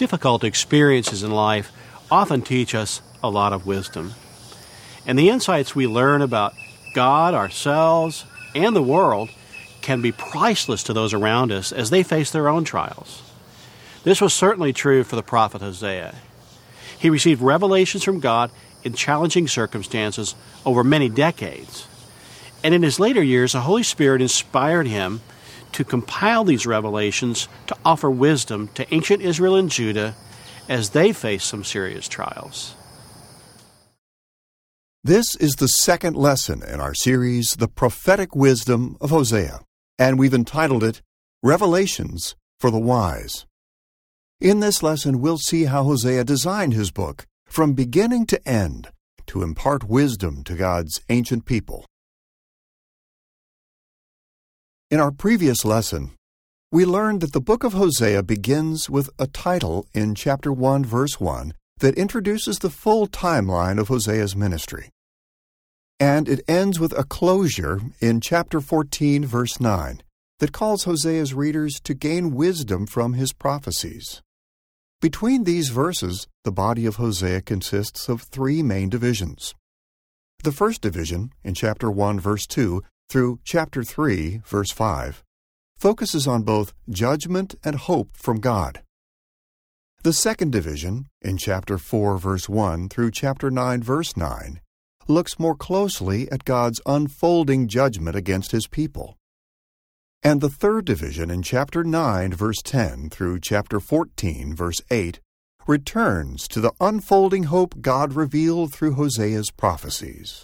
Difficult experiences in life often teach us a lot of wisdom. And the insights we learn about God, ourselves, and the world can be priceless to those around us as they face their own trials. This was certainly true for the prophet Hosea. He received revelations from God in challenging circumstances over many decades. And in his later years, the Holy Spirit inspired him to compile these revelations to offer wisdom to ancient Israel and Judah as they faced some serious trials. This is the second lesson in our series, The Prophetic Wisdom of Hosea, and we've entitled it, Revelations for the Wise. In this lesson, we'll see how Hosea designed his book from beginning to end to impart wisdom to God's ancient people. In our previous lesson, we learned that the book of Hosea begins with a title in chapter 1, verse 1, that introduces the full timeline of Hosea's ministry. And it ends with a closure in chapter 14, verse 9, that calls Hosea's readers to gain wisdom from his prophecies. Between these verses, the body of Hosea consists of three main divisions. The first division, in chapter 1, verse 2, through chapter 3, verse 5, focuses on both judgment and hope from God. The second division, in chapter 4, verse 1 through chapter 9, verse 9, looks more closely at God's unfolding judgment against his people. And the third division, in chapter 9, verse 10 through chapter 14, verse 8, returns to the unfolding hope God revealed through Hosea's prophecies.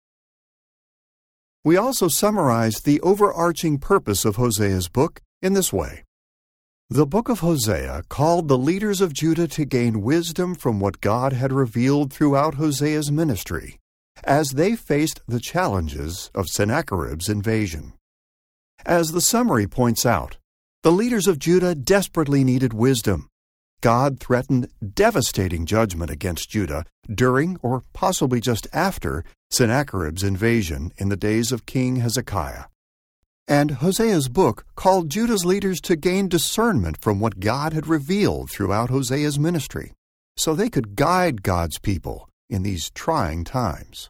We also summarized the overarching purpose of Hosea's book in this way. The book of Hosea called the leaders of Judah to gain wisdom from what God had revealed throughout Hosea's ministry, as they faced the challenges of Sennacherib's invasion. As the summary points out, the leaders of Judah desperately needed wisdom. God threatened devastating judgment against Judah during, or possibly just after, Sennacherib's invasion in the days of King Hezekiah. And Hosea's book called Judah's leaders to gain discernment from what God had revealed throughout Hosea's ministry, so they could guide God's people in these trying times.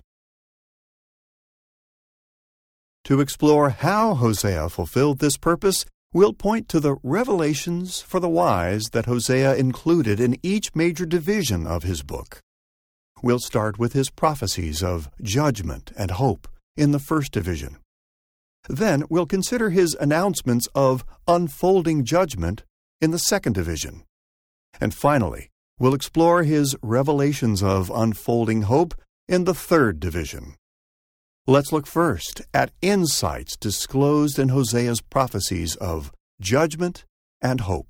To explore how Hosea fulfilled this purpose, we'll point to the revelations for the wise that Hosea included in each major division of his book. We'll start with his prophecies of judgment and hope in the first division. Then we'll consider his announcements of unfolding judgment in the second division. And finally, we'll explore his revelations of unfolding hope in the third division. Let's look first at insights disclosed in Hosea's prophecies of judgment and hope.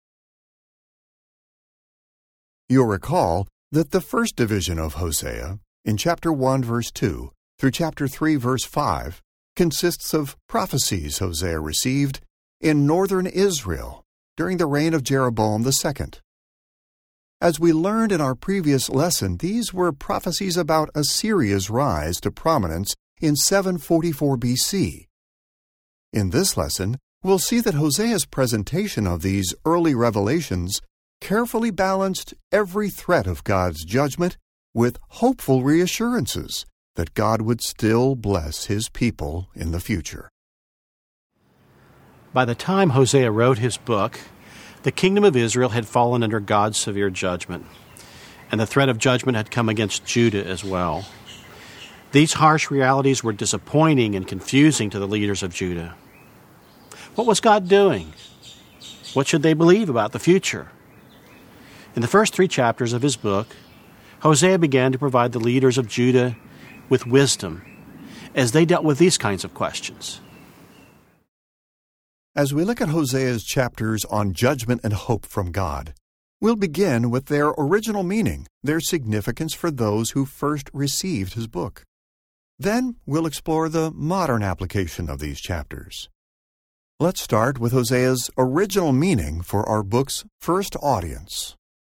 You'll recall that the first division of Hosea, in chapter 1, verse 2, through chapter 3, verse 5, consists of prophecies Hosea received in northern Israel during the reign of Jeroboam II. As we learned in our previous lesson, these were prophecies about Assyria's rise to prominence in 744 BC. In this lesson, we'll see that Hosea's presentation of these early revelations carefully balanced every threat of God's judgment with hopeful reassurances that God would still bless his people in the future. By the time Hosea wrote his book, the kingdom of Israel had fallen under God's severe judgment, and the threat of judgment had come against Judah as well. These harsh realities were disappointing and confusing to the leaders of Judah. What was God doing? What should they believe about the future? In the first 3 chapters of his book, Hosea began to provide the leaders of Judah with wisdom as they dealt with these kinds of questions. As we look at Hosea's chapters on judgment and hope from God, we'll begin with their original meaning, their significance for those who first received his book. Then we'll explore the modern application of these chapters. Let's start with Hosea's original meaning for our book's first audience.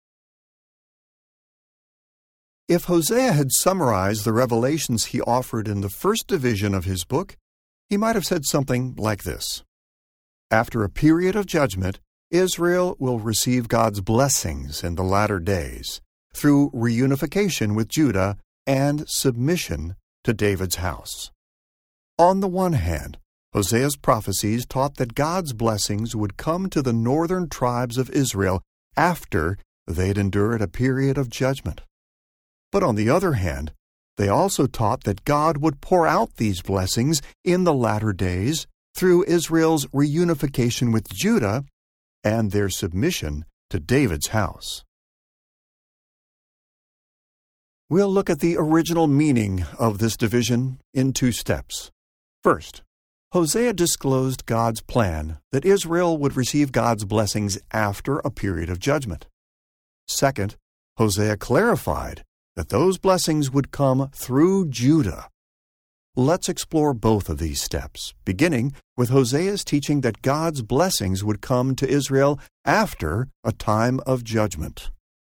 If Hosea had summarized the revelations he offered in the first division of his book, he might have said something like this. After a period of judgment, Israel will receive God's blessings in the latter days through reunification with Judah and submission to David's house. On the one hand, Hosea's prophecies taught that God's blessings would come to the northern tribes of Israel after they'd endured a period of judgment. But on the other hand, they also taught that God would pour out these blessings in the latter days through Israel's reunification with Judah and their submission to David's house. We'll look at the original meaning of this division in 2 steps. First, Hosea disclosed God's plan that Israel would receive God's blessings after a period of judgment. Second, Hosea clarified that those blessings would come through Judah. Let's explore both of these steps, beginning with Hosea's teaching that God's blessings would come to Israel after a time of judgment.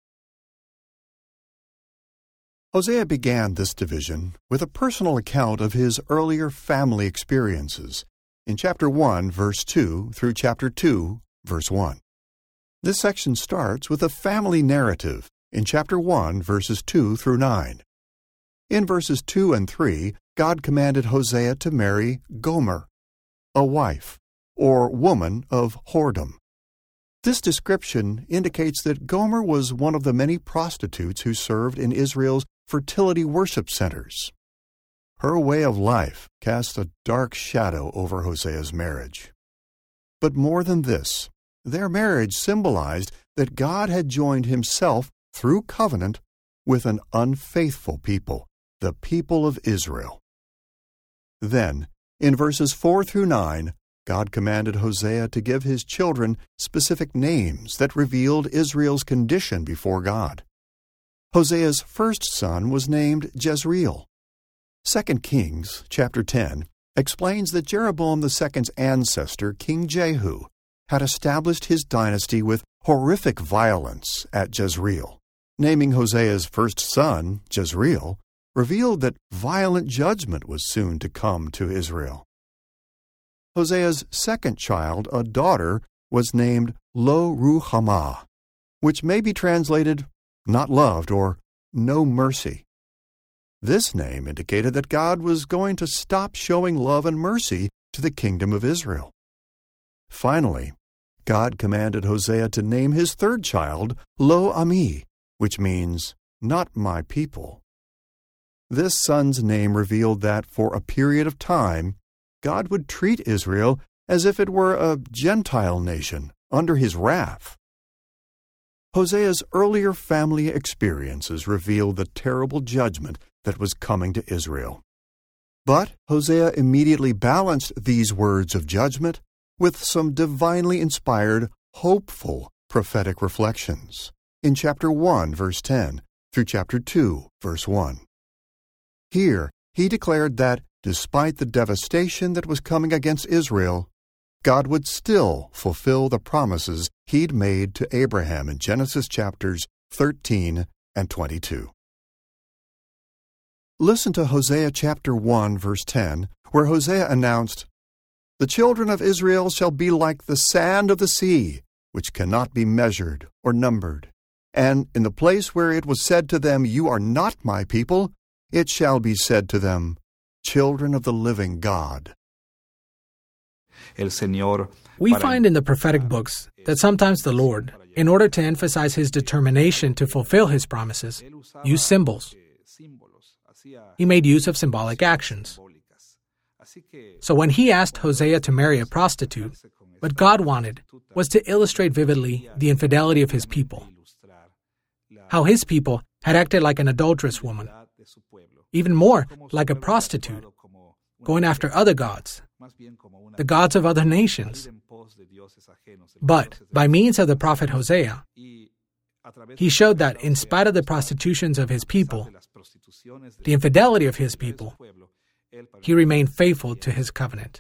Hosea began this division with a personal account of his earlier family experiences in chapter 1, verse 2 through chapter 2, verse 1. This section starts with a family narrative in chapter 1, verses 2 through 9. In verses 2 and 3, God commanded Hosea to marry Gomer, a wife, or woman of whoredom. This description indicates that Gomer was one of the many prostitutes who served in Israel's fertility worship centers. Her way of life cast a dark shadow over Hosea's marriage. But more than this, their marriage symbolized that God had joined himself through covenant with an unfaithful people, the people of Israel. Then, in verses 4 through 9, God commanded Hosea to give his children specific names that revealed Israel's condition before God. Hosea's first son was named Jezreel. 2 Kings, chapter 10, explains that Jeroboam II's ancestor, King Jehu, had established his dynasty with horrific violence at Jezreel. Naming Hosea's first son, Jezreel, revealed that violent judgment was soon to come to Israel. Hosea's second child, a daughter, was named Lo-Ruhamah, which may be translated not loved or no mercy. This name indicated that God was going to stop showing love and mercy to the kingdom of Israel. Finally, God commanded Hosea to name his third child Lo-Ami, which means not my people. This son's name revealed that for a period of time, God would treat Israel as if it were a Gentile nation under his wrath. Hosea's earlier family experiences revealed the terrible judgment that was coming to Israel. But Hosea immediately balanced these words of judgment with some divinely inspired, hopeful prophetic reflections in chapter 1, verse 10 through chapter 2, verse 1. Here, he declared that, despite the devastation that was coming against Israel, God would still fulfill the promises he'd made to Abraham in Genesis chapters 13 and 22. Listen to Hosea chapter 1, verse 10, where Hosea announced, "The children of Israel shall be like the sand of the sea, which cannot be measured or numbered. And in the place where it was said to them, 'You are not my people,' it shall be said to them, 'Children of the living God.'" We find in the prophetic books that sometimes the Lord, in order to emphasize his determination to fulfill his promises, used symbols. He made use of symbolic actions. So when he asked Hosea to marry a prostitute, what God wanted was to illustrate vividly the infidelity of his people, how his people had acted like an adulterous woman, even more like a prostitute, going after other gods, the gods of other nations. But by means of the prophet Hosea, he showed that in spite of the prostitutions of his people, the infidelity of his people, he remained faithful to his covenant.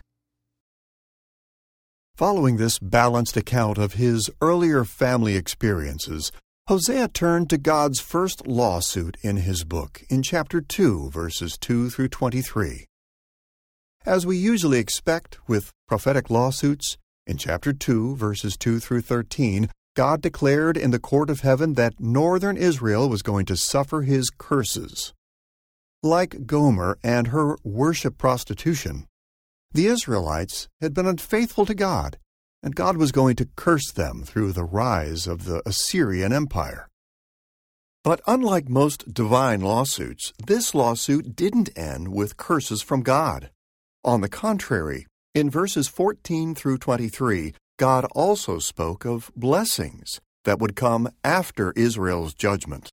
Following this balanced account of his earlier family experiences, Hosea turned to God's first lawsuit in his book in chapter 2, verses 2 through 23. As we usually expect with prophetic lawsuits, In chapter 2, verses 2 through 13, God declared in the court of heaven that northern Israel was going to suffer his curses. Like Gomer and her worship prostitution, the Israelites had been unfaithful to God, and God was going to curse them through the rise of the Assyrian Empire. But unlike most divine lawsuits, this lawsuit didn't end with curses from God. On the contrary, in verses 14 through 23, God also spoke of blessings that would come after Israel's judgment.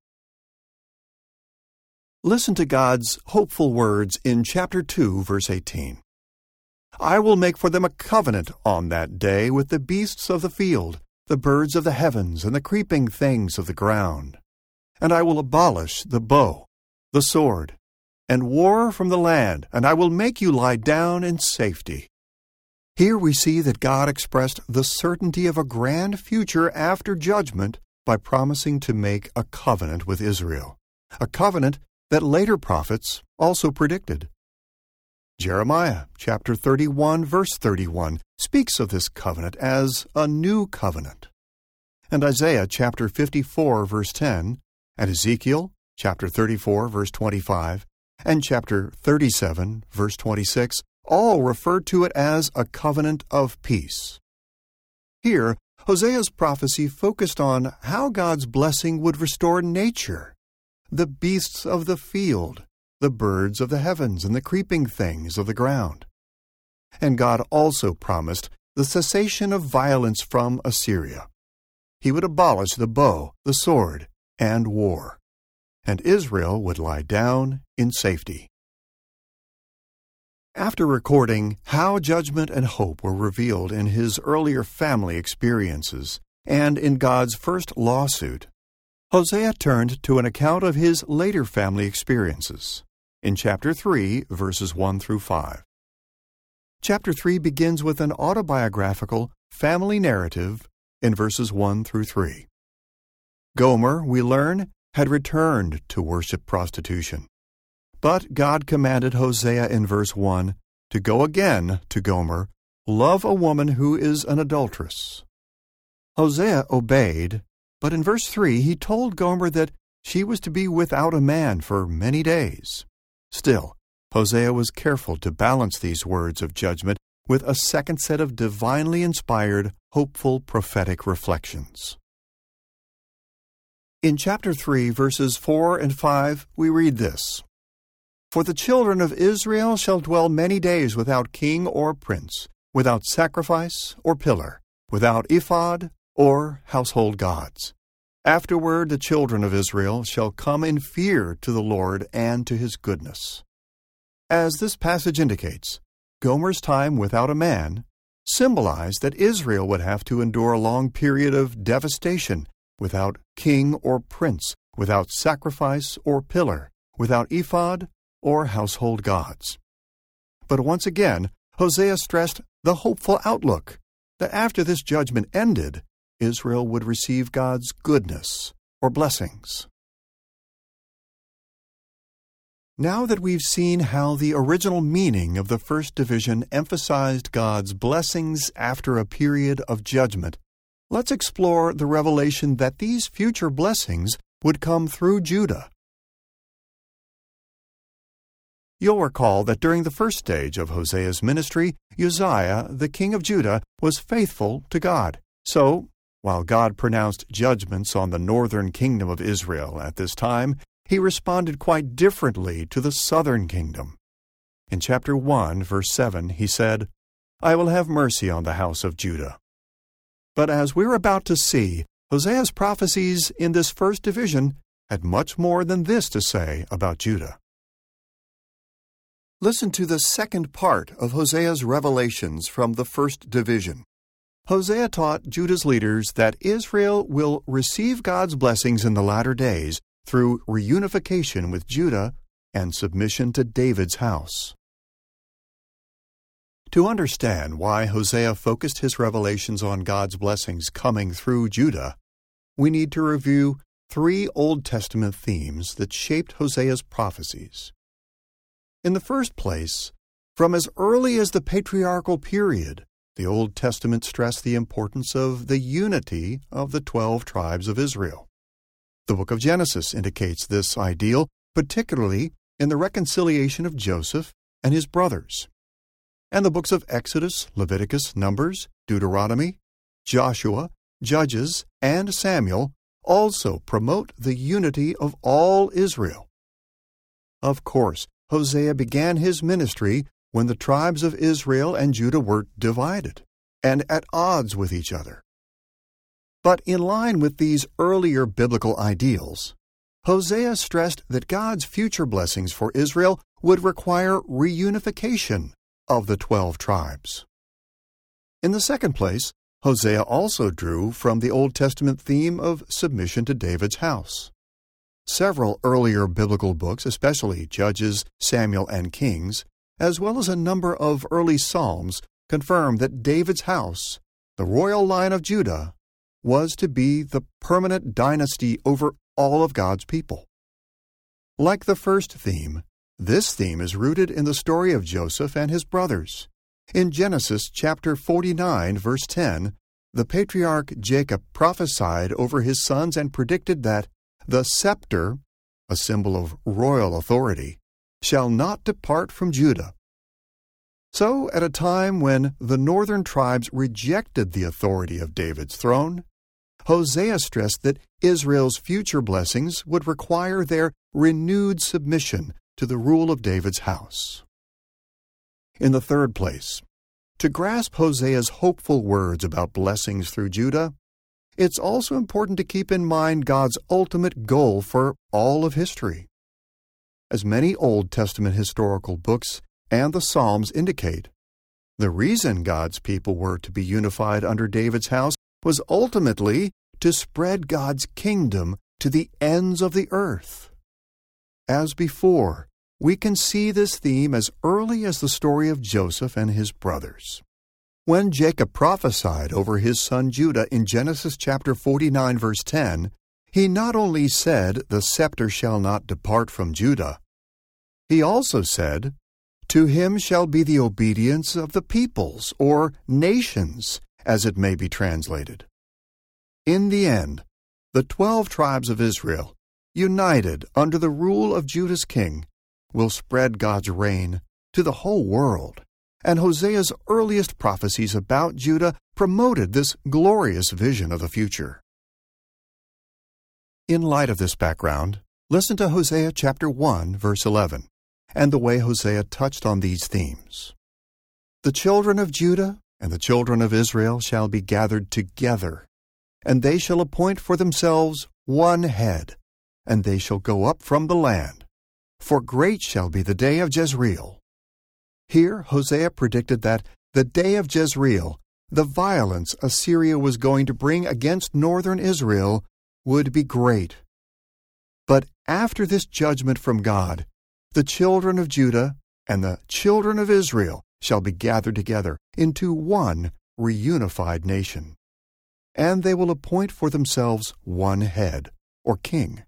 Listen to God's hopeful words in chapter 2, verse 18. I will make for them a covenant on that day with the beasts of the field, the birds of the heavens, and the creeping things of the ground. And I will abolish the bow, the sword, and war from the land, and I will make you lie down in safety. Here we see that God expressed the certainty of a grand future after judgment by promising to make a covenant with Israel, a covenant that later prophets also predicted. Jeremiah chapter 31, verse 31 speaks of this covenant as a new covenant. And Isaiah chapter 54, verse 10, and Ezekiel chapter 34, verse 25, and chapter 37, verse 26, all refer to it as a covenant of peace. Here, Hosea's prophecy focused on how God's blessing would restore nature, the beasts of the field, the birds of the heavens, and the creeping things of the ground. And God also promised the cessation of violence from Assyria. He would abolish the bow, the sword, and war, and Israel would lie down in safety. After recording how judgment and hope were revealed in his earlier family experiences and in God's first lawsuit, Hosea turned to an account of his later family experiences in chapter 3, verses 1 through 5. Chapter 3 begins with an autobiographical family narrative in verses 1 through 3. Gomer, we learn, had returned to worship prostitution. But God commanded Hosea in verse 1 to go again to Gomer, love a woman who is an adulteress. Hosea obeyed, but in verse 3 he told Gomer that she was to be without a man for many days. Still, Hosea was careful to balance these words of judgment with a second set of divinely inspired, hopeful prophetic reflections. In chapter 3, verses 4 and 5, we read this. For the children of Israel shall dwell many days without king or prince, without sacrifice or pillar, without ephod or household gods. Afterward the children of Israel shall come in fear to the Lord and to his goodness. As this passage indicates, Gomer's time without a man symbolized that Israel would have to endure a long period of devastation without king or prince, without sacrifice or pillar, without ephod or household gods. But once again, Hosea stressed the hopeful outlook that after this judgment ended, Israel would receive God's goodness or blessings. Now that we've seen how the original meaning of the first division emphasized God's blessings after a period of judgment, let's explore the revelation that these future blessings would come through Judah. You'll recall that during the first stage of Hosea's ministry, Uzziah, the king of Judah, was faithful to God. So, while God pronounced judgments on the northern kingdom of Israel at this time, he responded quite differently to the southern kingdom. In chapter 1, verse 7, he said, I will have mercy on the house of Judah. But as we're about to see, Hosea's prophecies in this first division had much more than this to say about Judah. Listen to the second part of Hosea's revelations from the first division. Hosea taught Judah's leaders that Israel will receive God's blessings in the latter days through reunification with Judah and submission to David's house. To understand why Hosea focused his revelations on God's blessings coming through Judah, we need to review 3 Old Testament themes that shaped Hosea's prophecies. In the first place, from as early as the patriarchal period, the Old Testament stressed the importance of the unity of the 12 tribes of Israel. The book of Genesis indicates this ideal, particularly in the reconciliation of Joseph and his brothers. And the books of Exodus, Leviticus, Numbers, Deuteronomy, Joshua, Judges, and Samuel also promote the unity of all Israel. Of course, Hosea began his ministry when the tribes of Israel and Judah were divided and at odds with each other. But in line with these earlier biblical ideals, Hosea stressed that God's future blessings for Israel would require reunification of the 12 tribes. In the second place, Hosea also drew from the Old Testament theme of submission to David's house. Several earlier biblical books, especially Judges, Samuel, and Kings, as well as a number of early Psalms, confirm that David's house, the royal line of Judah, was to be the permanent dynasty over all of God's people. Like the first theme, this theme is rooted in the story of Joseph and his brothers. In Genesis chapter 49, verse 10, the patriarch Jacob prophesied over his sons and predicted that the scepter, a symbol of royal authority, shall not depart from Judah. So, at a time when the northern tribes rejected the authority of David's throne, Hosea stressed that Israel's future blessings would require their renewed submission to the rule of David's house. In the third place, to grasp Hosea's hopeful words about blessings through Judah, it's also important to keep in mind God's ultimate goal for all of history. As many Old Testament historical books and the Psalms indicate, the reason God's people were to be unified under David's house was ultimately to spread God's kingdom to the ends of the earth. As before, we can see this theme as early as the story of Joseph and his brothers. When Jacob prophesied over his son Judah in Genesis chapter 49, verse 10, he not only said, "The scepter shall not depart from Judah," he also said, "To him shall be the obedience of the peoples," or nations, as it may be translated. In the end, the 12 tribes of Israel, united under the rule of Judah's king, will spread God's reign to the whole world. And Hosea's earliest prophecies about Judah promoted this glorious vision of the future. In light of this background, listen to Hosea chapter 1, verse 11, and the way Hosea touched on these themes. "The children of Judah and the children of Israel shall be gathered together, and they shall appoint for themselves one head, and they shall go up from the land. For great shall be the day of Jezreel." Here, Hosea predicted that the day of Jezreel, the violence Assyria was going to bring against northern Israel, would be great. But after this judgment from God, the children of Judah and the children of Israel shall be gathered together into one reunified nation. And they will appoint for themselves one head, or king.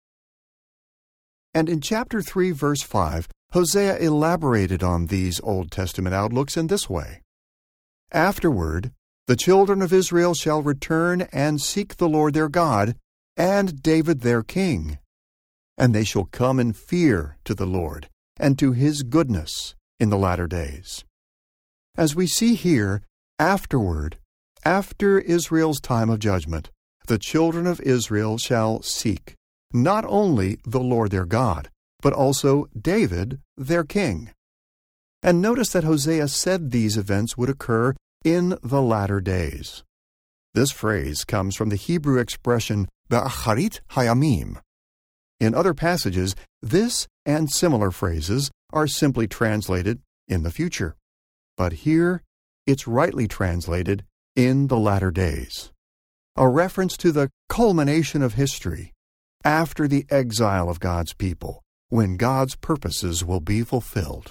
And in chapter 3, verse 5, Hosea elaborated on these Old Testament outlooks in this way. "Afterward, the children of Israel shall return and seek the Lord their God, and David their king. And they shall come in fear to the Lord, and to his goodness in the latter days." As we see here, afterward, after Israel's time of judgment, the children of Israel shall seek not only the Lord their God, but also David, their king. And notice that Hosea said these events would occur in the latter days. This phrase comes from the Hebrew expression Be'acharit Hayamim. In other passages, this and similar phrases are simply translated in the future. But here, it's rightly translated in the latter days, a reference to the culmination of history after the exile of God's people, when God's purposes will be fulfilled.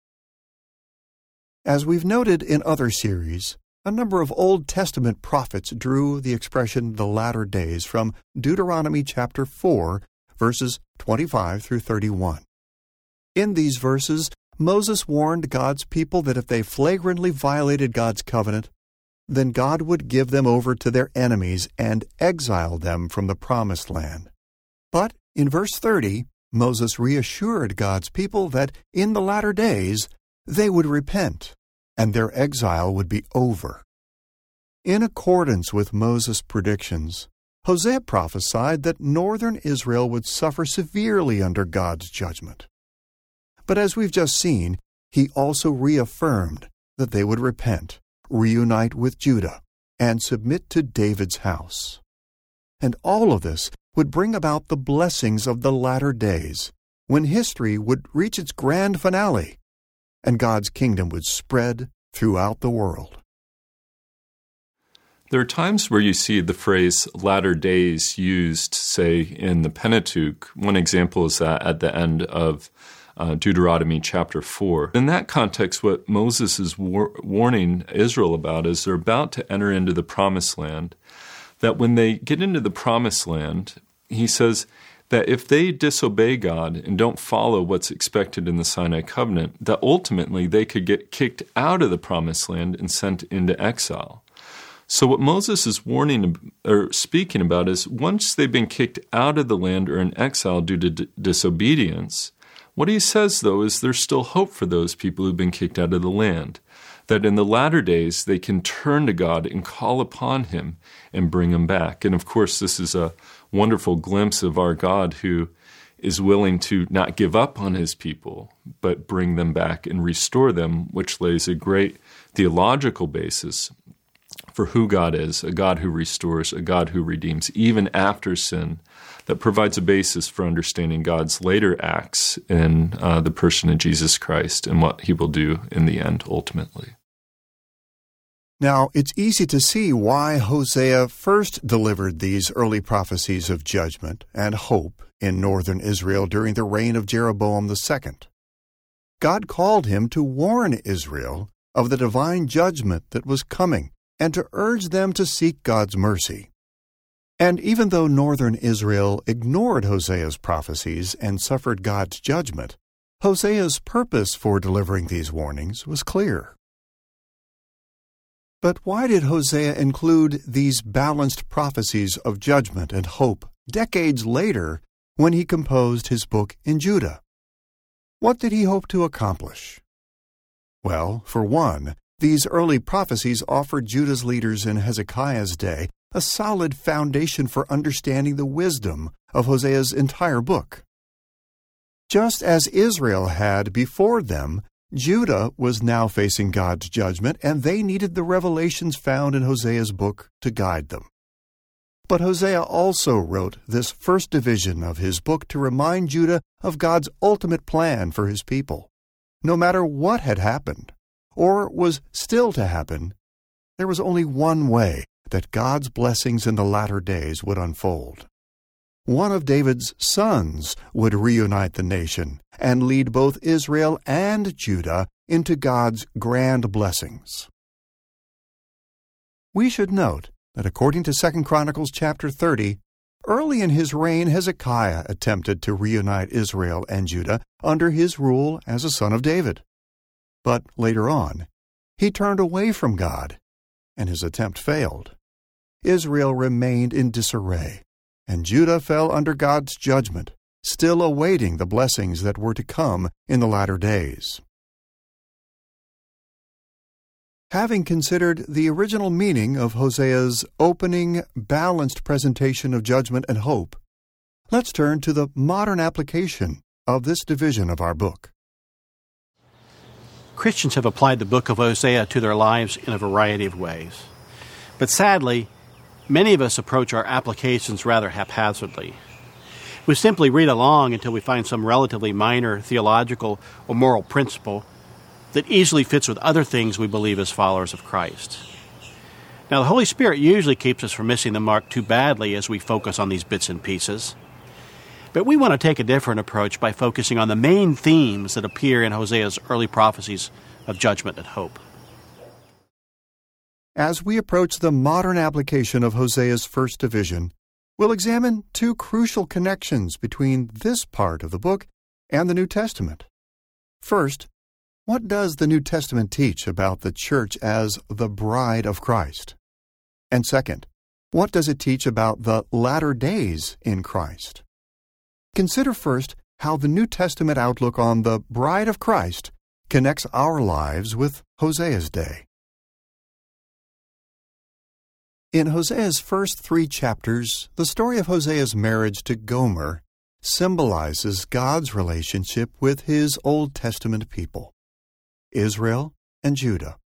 As we've noted in other series, a number of Old Testament prophets drew the expression "the latter days" from Deuteronomy chapter 4, verses 25 through 31. In these verses, Moses warned God's people that if they flagrantly violated God's covenant, then God would give them over to their enemies and exile them from the promised land. But in verse 30, Moses reassured God's people that in the latter days they would repent and their exile would be over. In accordance with Moses' predictions, Hosea prophesied that northern Israel would suffer severely under God's judgment. But as we've just seen, he also reaffirmed that they would repent, reunite with Judah, and submit to David's house. And all of this would bring about the blessings of the latter days, when history would reach its grand finale, and God's kingdom would spread throughout the world. There are times where you see the phrase latter days used, say, in the Pentateuch. One example is that at the end of Deuteronomy chapter 4. In that context, what Moses is warning Israel about is they're about to enter into the promised land, that when they get into the promised land, he says that if they disobey God and don't follow what's expected in the Sinai covenant, that ultimately they could get kicked out of the promised land and sent into exile. So what Moses is warning or speaking about is once they've been kicked out of the land or in exile due to disobedience, what he says, though, is there's still hope for those people who've been kicked out of the land, that in the latter days they can turn to God and call upon him and bring him back. And of course, this is a wonderful glimpse of our God who is willing to not give up on his people, but bring them back and restore them, which lays a great theological basis for who God is, a God who restores, a God who redeems, even after sin, that provides a basis for understanding God's later acts in the person of Jesus Christ and what he will do in the end, ultimately. Now, it's easy to see why Hosea first delivered these early prophecies of judgment and hope in northern Israel during the reign of Jeroboam II. God called him to warn Israel of the divine judgment that was coming and to urge them to seek God's mercy. And even though northern Israel ignored Hosea's prophecies and suffered God's judgment, Hosea's purpose for delivering these warnings was clear. But why did Hosea include these balanced prophecies of judgment and hope decades later when he composed his book in Judah? What did he hope to accomplish? Well, for one, these early prophecies offered Judah's leaders in Hezekiah's day a solid foundation for understanding the wisdom of Hosea's entire book. Just as Israel had before them, Judah was now facing God's judgment, and they needed the revelations found in Hosea's book to guide them. But Hosea also wrote this first division of his book to remind Judah of God's ultimate plan for his people. No matter what had happened, or was still to happen, there was only one way that God's blessings in the latter days would unfold. One of David's sons would reunite the nation and lead both Israel and Judah into God's grand blessings. We should note that according to 2 Chronicles chapter 30, early in his reign Hezekiah attempted to reunite Israel and Judah under his rule as a son of David. But later on, he turned away from God, and his attempt failed. Israel remained in disarray, and Judah fell under God's judgment, still awaiting the blessings that were to come in the latter days. Having considered the original meaning of Hosea's opening, balanced presentation of judgment and hope, let's turn to the modern application of this division of our book. Christians have applied the book of Hosea to their lives in a variety of ways. But sadly, many of us approach our applications rather haphazardly. We simply read along until we find some relatively minor theological or moral principle that easily fits with other things we believe as followers of Christ. Now, the Holy Spirit usually keeps us from missing the mark too badly as we focus on these bits and pieces. But we want to take a different approach by focusing on the main themes that appear in Hosea's early prophecies of judgment and hope. As we approach the modern application of Hosea's first division, we'll examine two crucial connections between this part of the book and the New Testament. First, What does the New Testament teach about the church as the bride of Christ? And second, what does it teach about the latter days in Christ? Consider first how the New Testament outlook on the bride of Christ connects our lives with Hosea's day. In Hosea's first 3 chapters, the story of Hosea's marriage to Gomer symbolizes God's relationship with His Old Testament people, Israel and Judah.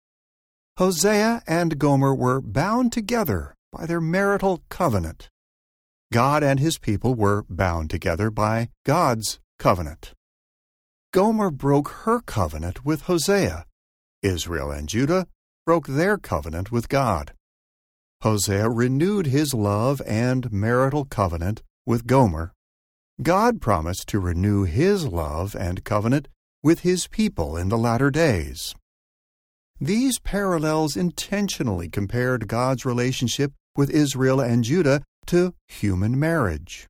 Hosea and Gomer were bound together by their marital covenant. God and His people were bound together by God's covenant. Gomer broke her covenant with Hosea. Israel and Judah broke their covenant with God. Hosea renewed his love and marital covenant with Gomer. God promised to renew His love and covenant with His people in the latter days. These parallels intentionally compared God's relationship with Israel and Judah to human marriage.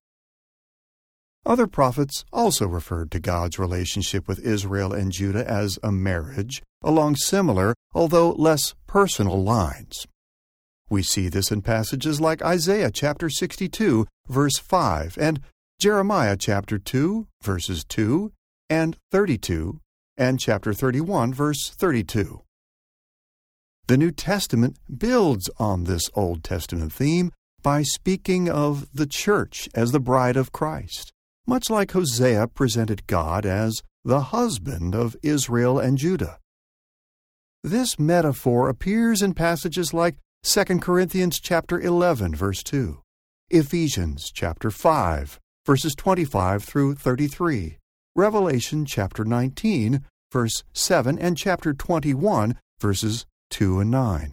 Other prophets also referred to God's relationship with Israel and Judah as a marriage along similar, although less personal lines. We see this in passages like Isaiah chapter 62, verse 5, and Jeremiah chapter 2, verses 2 and 32, and chapter 31, verse 32. The New Testament builds on this Old Testament theme by speaking of the church as the bride of Christ, much like Hosea presented God as the husband of Israel and Judah. This metaphor appears in passages like 2 Corinthians chapter 11, verse 2, Ephesians chapter 5, verses 25 through 33, Revelation chapter 19, verse 7, and chapter 21, verses 2 and 9.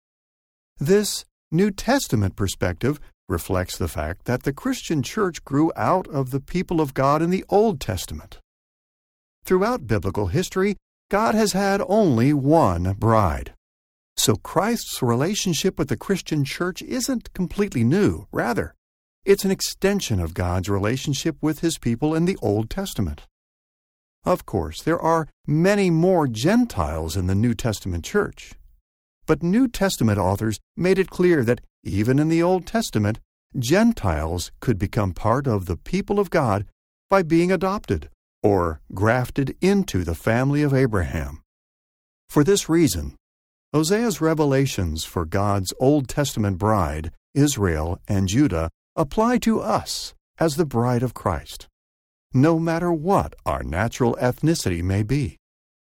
This New Testament perspective reflects the fact that the Christian church grew out of the people of God in the Old Testament. Throughout biblical history, God has had only one bride. So Christ's relationship with the Christian church isn't completely new. Rather, it's an extension of God's relationship with His people in the Old Testament. Of course, there are many more Gentiles in the New Testament church. But New Testament authors made it clear that even in the Old Testament, Gentiles could become part of the people of God by being adopted or grafted into the family of Abraham. For this reason, Hosea's revelations for God's Old Testament bride, Israel and Judah, apply to us as the bride of Christ, no matter what our natural ethnicity may be.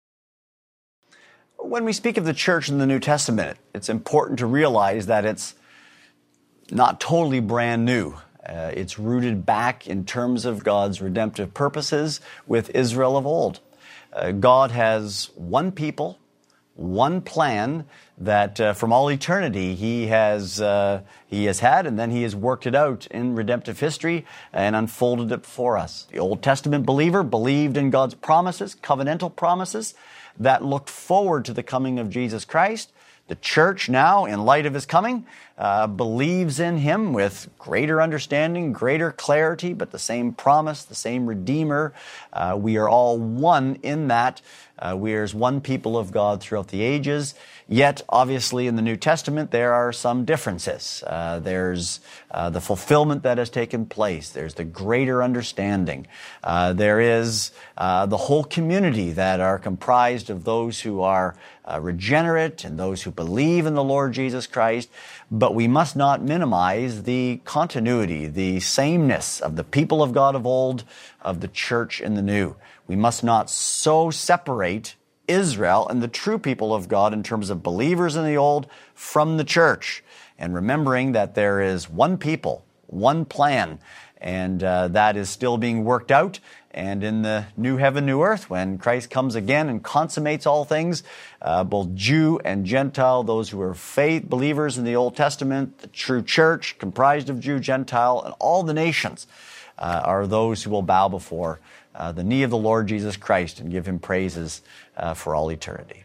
When we speak of the church in the New Testament, it's important to realize that it's not totally brand new. It's rooted back in terms of God's redemptive purposes with Israel of old. God has one people, one plan that from all eternity He has had, and then He has worked it out in redemptive history and unfolded it for us. The Old Testament believer believed in God's promises, covenantal promises, that looked forward to the coming of Jesus Christ. The church now, in light of His coming, believes in Him with greater understanding, greater clarity, but the same promise, the same Redeemer. We are all one in that. We are as one people of God throughout the ages. Yet, obviously, in the New Testament, there are some differences. There's the fulfillment that has taken place. There's the greater understanding. There is the whole community that are comprised of those who are regenerate and those who believe in the Lord Jesus Christ. But we must not minimize the continuity, the sameness of the people of God of old, of the church in the new. We must not so separate Israel and the true people of God in terms of believers in the old from the church. And remembering that there is one people, one plan, and that is still being worked out. And in the new heaven, new earth, when Christ comes again and consummates all things, both Jew and Gentile, those who are faith believers in the Old Testament, the true church comprised of Jew, Gentile, and all the nations are those who will bow before the knee of the Lord Jesus Christ and give Him praises for all eternity.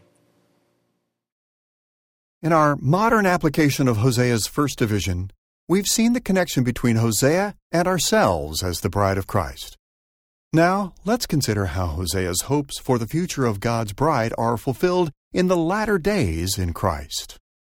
In our modern application of Hosea's first division, we've seen the connection between Hosea and ourselves as the bride of Christ. Now, let's consider how Hosea's hopes for the future of God's bride are fulfilled in the latter days in Christ.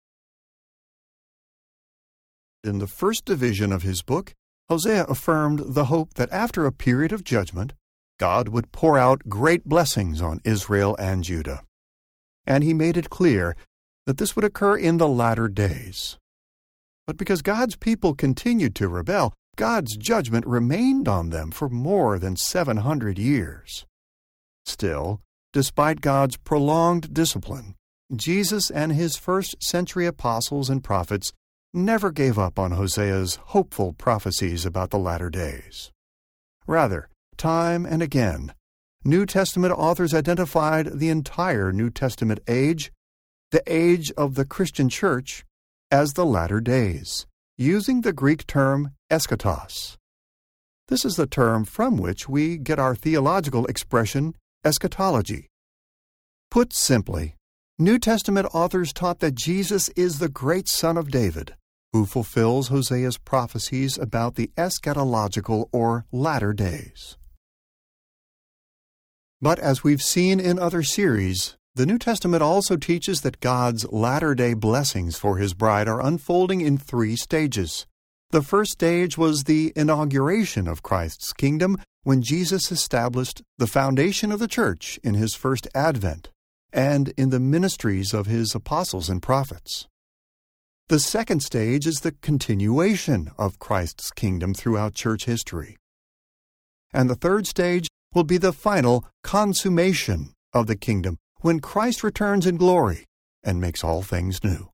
In the first division of his book, Hosea affirmed the hope that after a period of judgment, God would pour out great blessings on Israel and Judah. And he made it clear that this would occur in the latter days. But because God's people continued to rebel, God's judgment remained on them for more than 700 years. Still, despite God's prolonged discipline, Jesus and his first-century apostles and prophets never gave up on Hosea's hopeful prophecies about the latter days. Rather, time and again, New Testament authors identified the entire New Testament age, the age of the Christian church, as the latter days, using the Greek term eschatos. This is the term from which we get our theological expression eschatology. Put simply, New Testament authors taught that Jesus is the great Son of David, who fulfills Hosea's prophecies about the eschatological or latter days. But as we've seen in other series, the New Testament also teaches that God's latter-day blessings for his bride are unfolding in 3 stages. The first stage was the inauguration of Christ's kingdom when Jesus established the foundation of the church in his first advent and in the ministries of his apostles and prophets. The second stage is the continuation of Christ's kingdom throughout church history. And the third stage will be the final consummation of the kingdom when Christ returns in glory and makes all things new.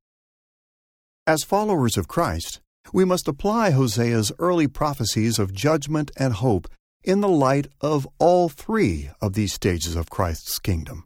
As followers of Christ, we must apply Hosea's early prophecies of judgment and hope in the light of all 3 of these stages of Christ's kingdom.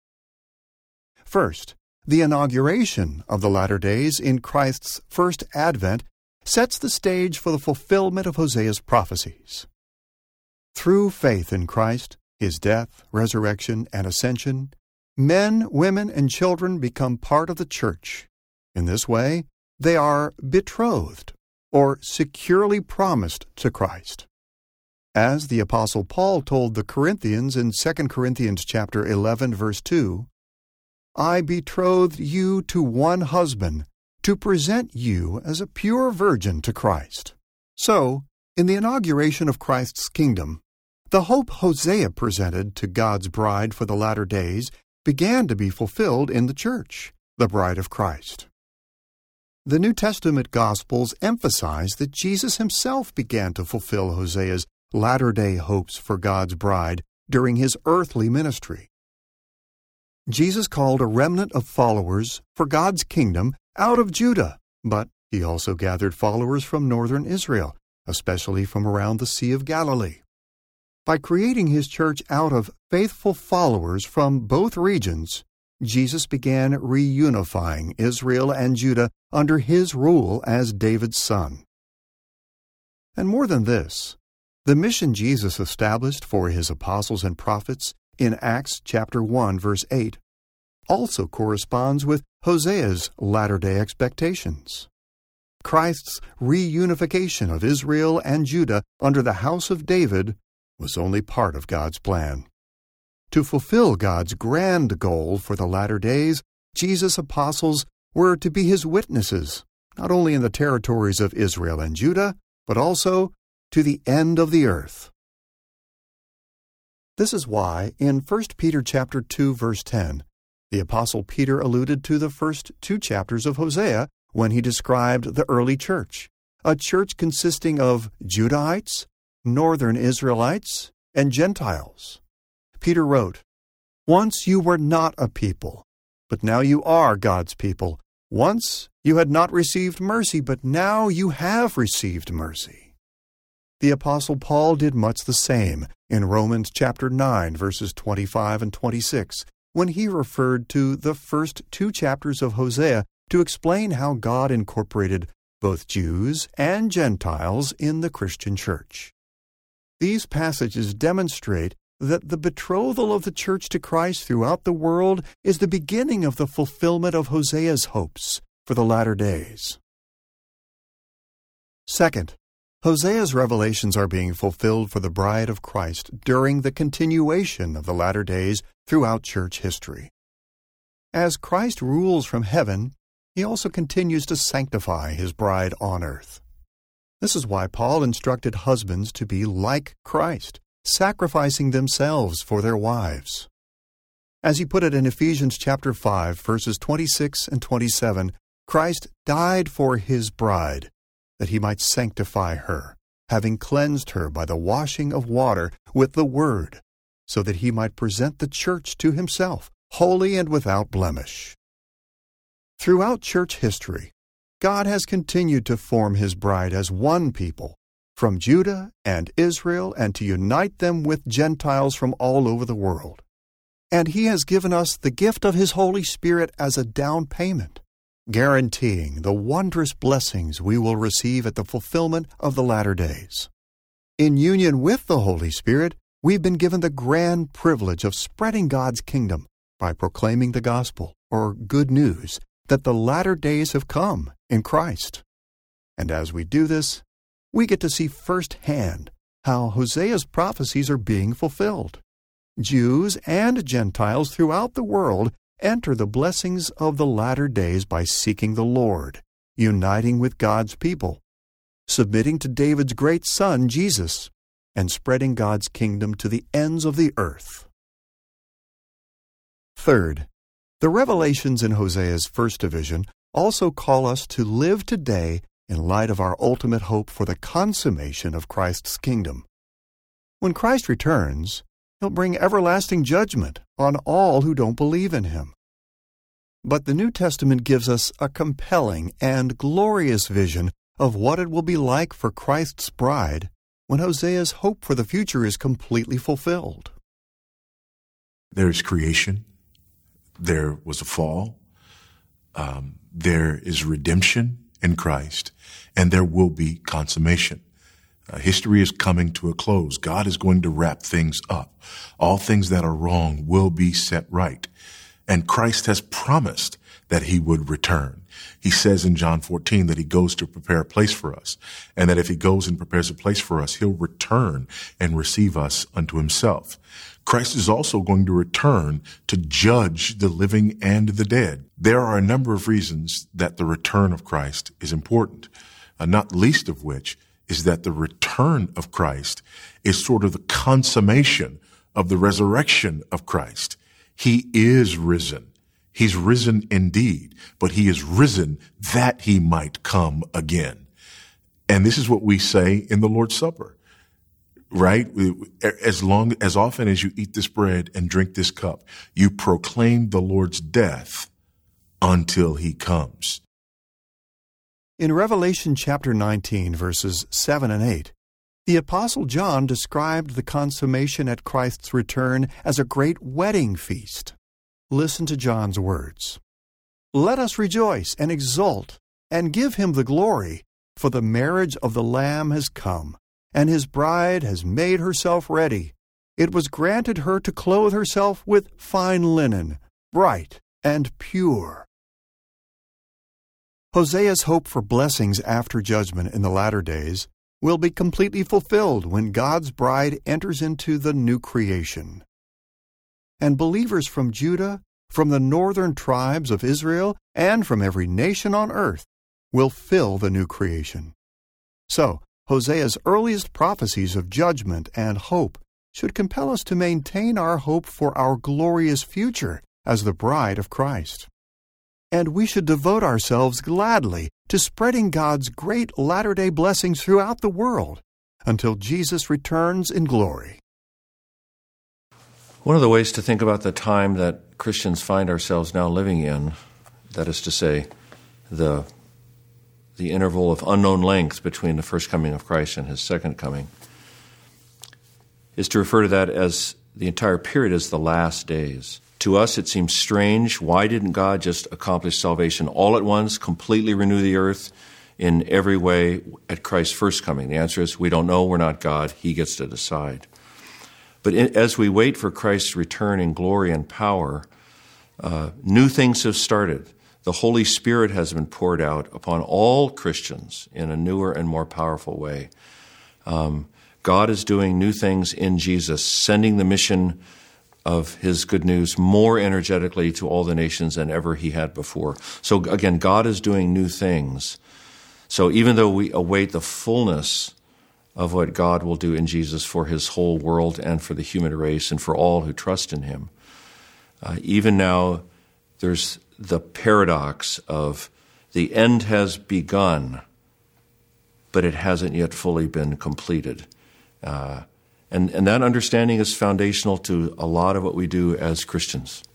First, the inauguration of the latter days in Christ's first advent sets the stage for the fulfillment of Hosea's prophecies. Through faith in Christ, his death, resurrection, and ascension, men, women, and children become part of the church. In this way, they are betrothed or securely promised to Christ. As the Apostle Paul told the Corinthians in 2 Corinthians chapter 11, verse 2, I betrothed you to one husband to present you as a pure virgin to Christ. So, in the inauguration of Christ's kingdom, the hope Hosea presented to God's bride for the latter days began to be fulfilled in the church, the bride of Christ. The New Testament Gospels emphasize that Jesus himself began to fulfill Hosea's latter-day hopes for God's bride during his earthly ministry. Jesus called a remnant of followers for God's kingdom out of Judah, but he also gathered followers from northern Israel, especially from around the Sea of Galilee. By creating his church out of faithful followers from both regions, Jesus began reunifying Israel and Judah under his rule as David's son. And more than this, the mission Jesus established for his apostles and prophets in Acts chapter 1, verse 8, also corresponds with Hosea's latter-day expectations. Christ's reunification of Israel and Judah under the house of David was only part of God's plan. To fulfill God's grand goal for the latter days, Jesus' apostles were to be his witnesses, not only in the territories of Israel and Judah, but also to the end of the earth. This is why, in 1 Peter chapter 2, verse 10, the Apostle Peter alluded to the first 2 chapters of Hosea when he described the early church, a church consisting of Judahites, northern Israelites, and Gentiles. Peter wrote, Once you were not a people, but now you are God's people. Once you had not received mercy, but now you have received mercy. The Apostle Paul did much the same in Romans chapter 9, verses 25 and 26, when he referred to the first 2 chapters of Hosea to explain how God incorporated both Jews and Gentiles in the Christian church. These passages demonstrate that the betrothal of the church to Christ throughout the world is the beginning of the fulfillment of Hosea's hopes for the latter days. Second, Hosea's revelations are being fulfilled for the bride of Christ during the continuation of the latter days throughout church history. As Christ rules from heaven, he also continues to sanctify his bride on earth. This is why Paul instructed husbands to be like Christ, sacrificing themselves for their wives. As he put it in Ephesians chapter 5, verses 26 and 27, Christ died for his bride, that he might sanctify her, having cleansed her by the washing of water with the word, so that he might present the church to himself, holy and without blemish. Throughout church history, God has continued to form his bride as one people, from Judah and Israel, and to unite them with Gentiles from all over the world. And he has given us the gift of his Holy Spirit as a down payment, guaranteeing the wondrous blessings we will receive at the fulfillment of the latter days. In union with the Holy Spirit, we've been given the grand privilege of spreading God's kingdom by proclaiming the gospel, or good news, that the latter days have come in Christ. And as we do this, we get to see firsthand how Hosea's prophecies are being fulfilled. Jews and Gentiles throughout the world enter the blessings of the latter days by seeking the Lord, uniting with God's people, submitting to David's great son, Jesus, and spreading God's kingdom to the ends of the earth. Third, the revelations in Hosea's first division also call us to live today in light of our ultimate hope for the consummation of Christ's kingdom. When Christ returns, he'll bring everlasting judgment on all who don't believe in him. But the New Testament gives us a compelling and glorious vision of what it will be like for Christ's bride when Hosea's hope for the future is completely fulfilled. There is creation. There was a fall. There is redemption in Christ, and there will be consummation. History is coming to a close. God is going to wrap things up. All things that are wrong will be set right. And Christ has promised that he would return. He says in John 14 that he goes to prepare a place for us, and that if he goes and prepares a place for us, he'll return and receive us unto himself. Christ is also going to return to judge the living and the dead. There are a number of reasons that the return of Christ is important, not least of which is that the return of Christ is sort of the consummation of the resurrection of Christ. He is risen. He's risen indeed, but he is risen that he might come again. And this is what we say in the Lord's Supper, right? As often as you eat this bread and drink this cup, you proclaim the Lord's death until he comes. In Revelation chapter 19, verses 7 and 8, the Apostle John described the consummation at Christ's return as a great wedding feast. Listen to John's words. "Let us rejoice and exult and give him the glory, for the marriage of the Lamb has come, and his bride has made herself ready. It was granted her to clothe herself with fine linen, bright and pure." Hosea's hope for blessings after judgment in the latter days will be completely fulfilled when God's bride enters into the new creation. And believers from Judah, from the northern tribes of Israel, and from every nation on earth will fill the new creation. So, Hosea's earliest prophecies of judgment and hope should compel us to maintain our hope for our glorious future as the bride of Christ. And we should devote ourselves gladly to spreading God's great latter-day blessings throughout the world until Jesus returns in glory. One of the ways to think about the time that Christians find ourselves now living in, that is to say, the interval of unknown length between the first coming of Christ and his second coming, is to refer to that as the entire period as the last days. To us, it seems strange. Why didn't God just accomplish salvation all at once, completely renew the earth in every way at Christ's first coming? The answer is we don't know. We're not God. He gets to decide. But as we wait for Christ's return in glory and power, new things have started. The Holy Spirit has been poured out upon all Christians in a newer and more powerful way. God is doing new things in Jesus, sending the mission of his good news more energetically to all the nations than ever he had before. So again, God is doing new things. So even though we await the fullness of what God will do in Jesus for his whole world and for the human race and for all who trust in him, even now there's the paradox of the end has begun, but it hasn't yet fully been completed. And that understanding is foundational to a lot of what we do as Christians.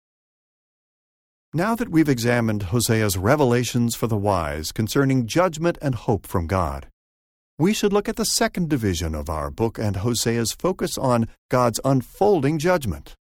Now that we've examined Hosea's revelations for the wise concerning judgment and hope from God, we should look at the second division of our book and Hosea's focus on God's unfolding judgment.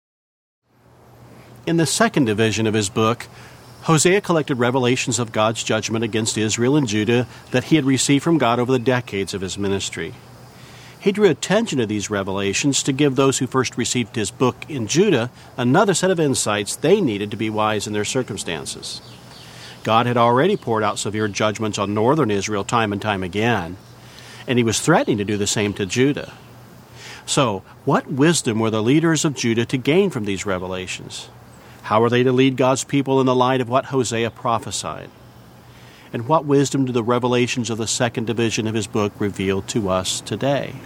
In the second division of his book, Hosea collected revelations of God's judgment against Israel and Judah that he had received from God over the decades of his ministry. He drew attention to these revelations to give those who first received his book in Judah another set of insights they needed to be wise in their circumstances. God had already poured out severe judgments on northern Israel time and time again, and he was threatening to do the same to Judah. So, what wisdom were the leaders of Judah to gain from these revelations? How were they to lead God's people in the light of what Hosea prophesied? And what wisdom do the revelations of the second division of his book reveal to us today?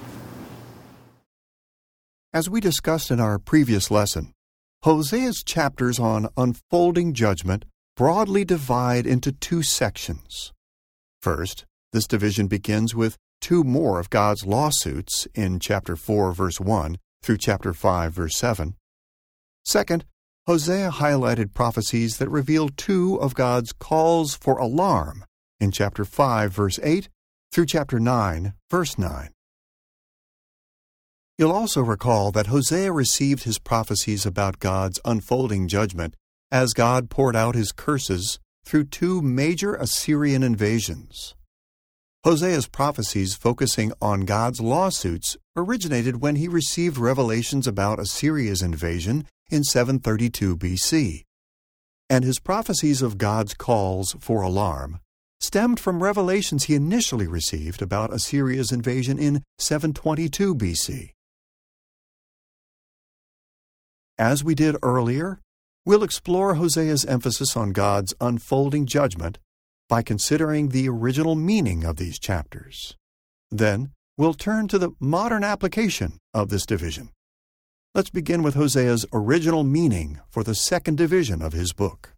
As we discussed in our previous lesson, Hosea's chapters on unfolding judgment broadly divide into two sections. First, this division begins with two more of God's lawsuits in chapter 4, verse 1 through chapter 5, verse 7. Second, Hosea highlighted prophecies that reveal two of God's calls for alarm in chapter 5, verse 8 through chapter 9, verse 9. You'll also recall that Hosea received his prophecies about God's unfolding judgment as God poured out his curses through two major Assyrian invasions. Hosea's prophecies focusing on God's lawsuits originated when he received revelations about Assyria's invasion in 732 BC. And his prophecies of God's calls for alarm stemmed from revelations he initially received about Assyria's invasion in 722 BC. As we did earlier, we'll explore Hosea's emphasis on God's unfolding judgment by considering the original meaning of these chapters. Then, we'll turn to the modern application of this division. Let's begin with Hosea's original meaning for the second division of his book.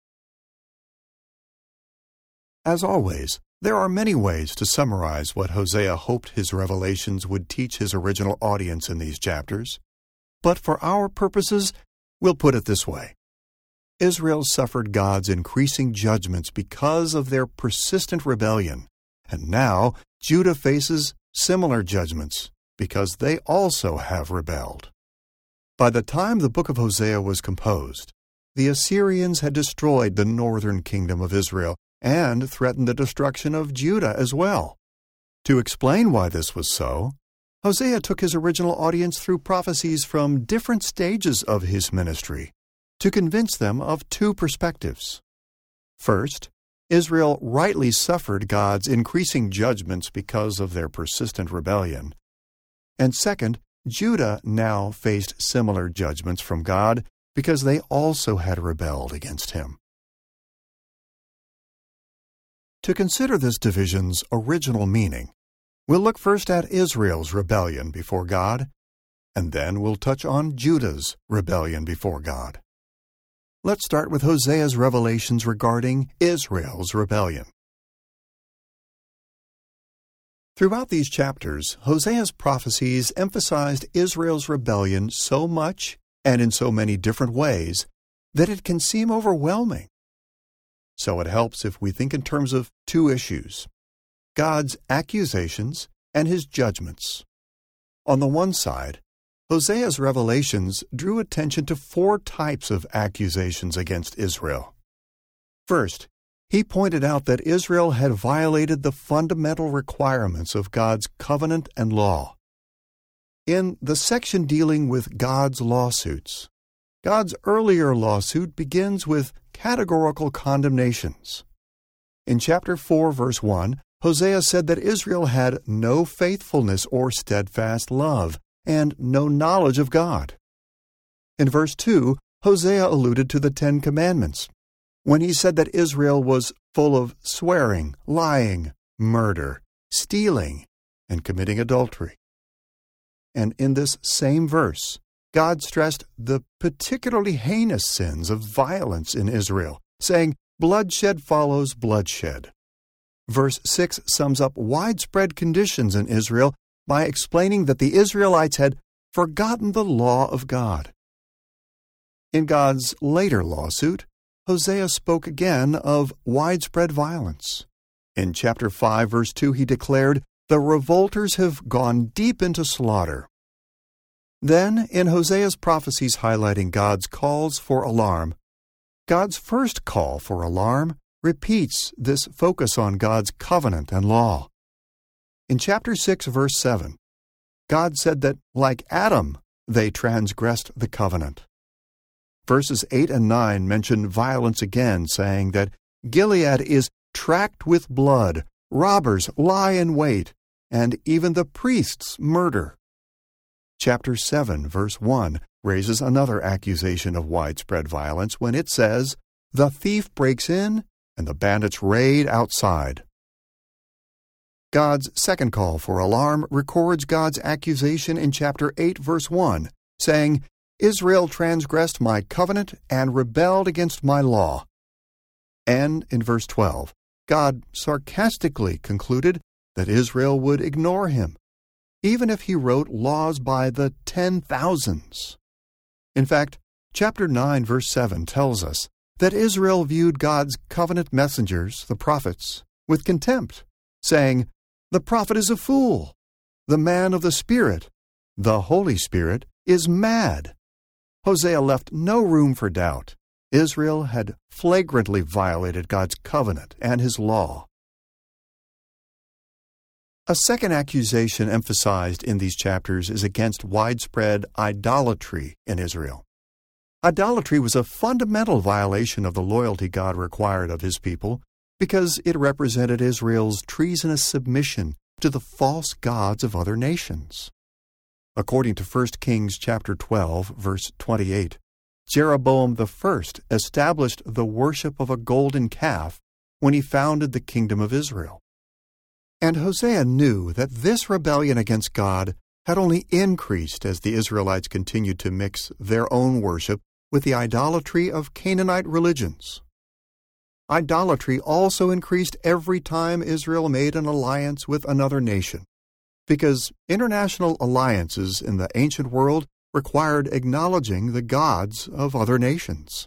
As always, there are many ways to summarize what Hosea hoped his revelations would teach his original audience in these chapters. But for our purposes, we'll put it this way. Israel suffered God's increasing judgments because of their persistent rebellion, and now Judah faces similar judgments because they also have rebelled. By the time the book of Hosea was composed, the Assyrians had destroyed the northern kingdom of Israel and threatened the destruction of Judah as well. To explain why this was so, Hosea took his original audience through prophecies from different stages of his ministry to convince them of two perspectives. First, Israel rightly suffered God's increasing judgments because of their persistent rebellion. And second, Judah now faced similar judgments from God because they also had rebelled against him. To consider this division's original meaning, we'll look first at Israel's rebellion before God, and then we'll touch on Judah's rebellion before God. Let's start with Hosea's revelations regarding Israel's rebellion. Throughout these chapters, Hosea's prophecies emphasized Israel's rebellion so much and in so many different ways that it can seem overwhelming. So it helps if we think in terms of two issues: God's accusations and his judgments. On the one side, Hosea's revelations drew attention to four types of accusations against Israel. First, he pointed out that Israel had violated the fundamental requirements of God's covenant and law. In the section dealing with God's lawsuits, God's earlier lawsuit begins with categorical condemnations. In chapter 4, verse 1, Hosea said that Israel had no faithfulness or steadfast love, and no knowledge of God. In verse 2, Hosea alluded to the Ten Commandments, when he said that Israel was full of swearing, lying, murder, stealing, and committing adultery. And in this same verse, God stressed the particularly heinous sins of violence in Israel, saying, "Bloodshed follows bloodshed." Verse 6 sums up widespread conditions in Israel by explaining that the Israelites had forgotten the law of God. In God's later lawsuit, Hosea spoke again of widespread violence. In chapter 5, verse 2, he declared, "The revolters have gone deep into slaughter." Then, in Hosea's prophecies highlighting God's calls for alarm, God's first call for alarm repeats this focus on God's covenant and law. In chapter 6, verse 7, God said that, like Adam, they transgressed the covenant. Verses 8 and 9 mention violence again, saying that Gilead is tracked with blood, robbers lie in wait, and even the priests murder. Chapter 7, verse 1, raises another accusation of widespread violence when it says, "The thief breaks in, and the bandits raid outside." God's second call for alarm records God's accusation in chapter 8, verse 1, saying, "Israel transgressed my covenant and rebelled against my law." And in verse 12, God sarcastically concluded that Israel would ignore him, even if he wrote laws by the 10,000s. In fact, chapter 9, verse 7 tells us that Israel viewed God's covenant messengers, the prophets, with contempt, saying, "The prophet is a fool. The man of the Spirit, the Holy Spirit, is mad." Hosea left no room for doubt. Israel had flagrantly violated God's covenant and his law. A second accusation emphasized in these chapters is against widespread idolatry in Israel. Idolatry was a fundamental violation of the loyalty God required of his people because it represented Israel's treasonous submission to the false gods of other nations. According to 1 Kings chapter 12, verse 28, Jeroboam I established the worship of a golden calf when he founded the kingdom of Israel. And Hosea knew that this rebellion against God had only increased as the Israelites continued to mix their own worship with the idolatry of Canaanite religions. Idolatry also increased every time Israel made an alliance with another nation, because international alliances in the ancient world required acknowledging the gods of other nations.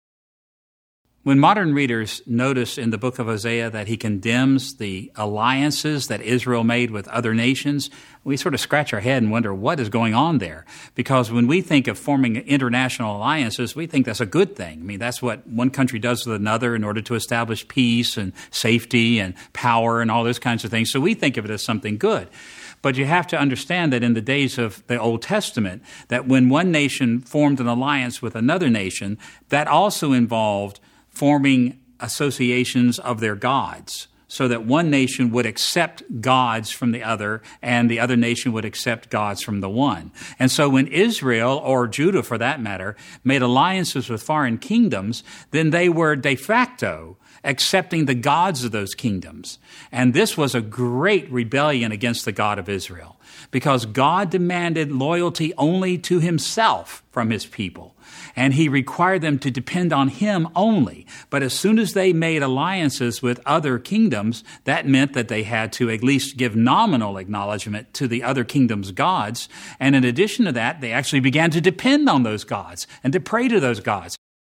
When modern readers notice in the book of Hosea that he condemns the alliances that Israel made with other nations, we sort of scratch our head and wonder what is going on there. Because when we think of forming international alliances, we think that's a good thing. I mean, that's what one country does with another in order to establish peace and safety and power and all those kinds of things. So we think of it as something good. But you have to understand that in the days of the Old Testament, that when one nation formed an alliance with another nation, that also involved forming associations of their gods, so that one nation would accept gods from the other, and the other nation would accept gods from the one. And so when Israel, or Judah for that matter, made alliances with foreign kingdoms, then they were de facto accepting the gods of those kingdoms. And this was a great rebellion against the God of Israel, because God demanded loyalty only to himself from his people. And he required them to depend on him only. But as soon as they made alliances with other kingdoms, that meant that they had to at least give nominal acknowledgement to the other kingdom's gods. And in addition to that, they actually began to depend on those gods and to pray to those gods.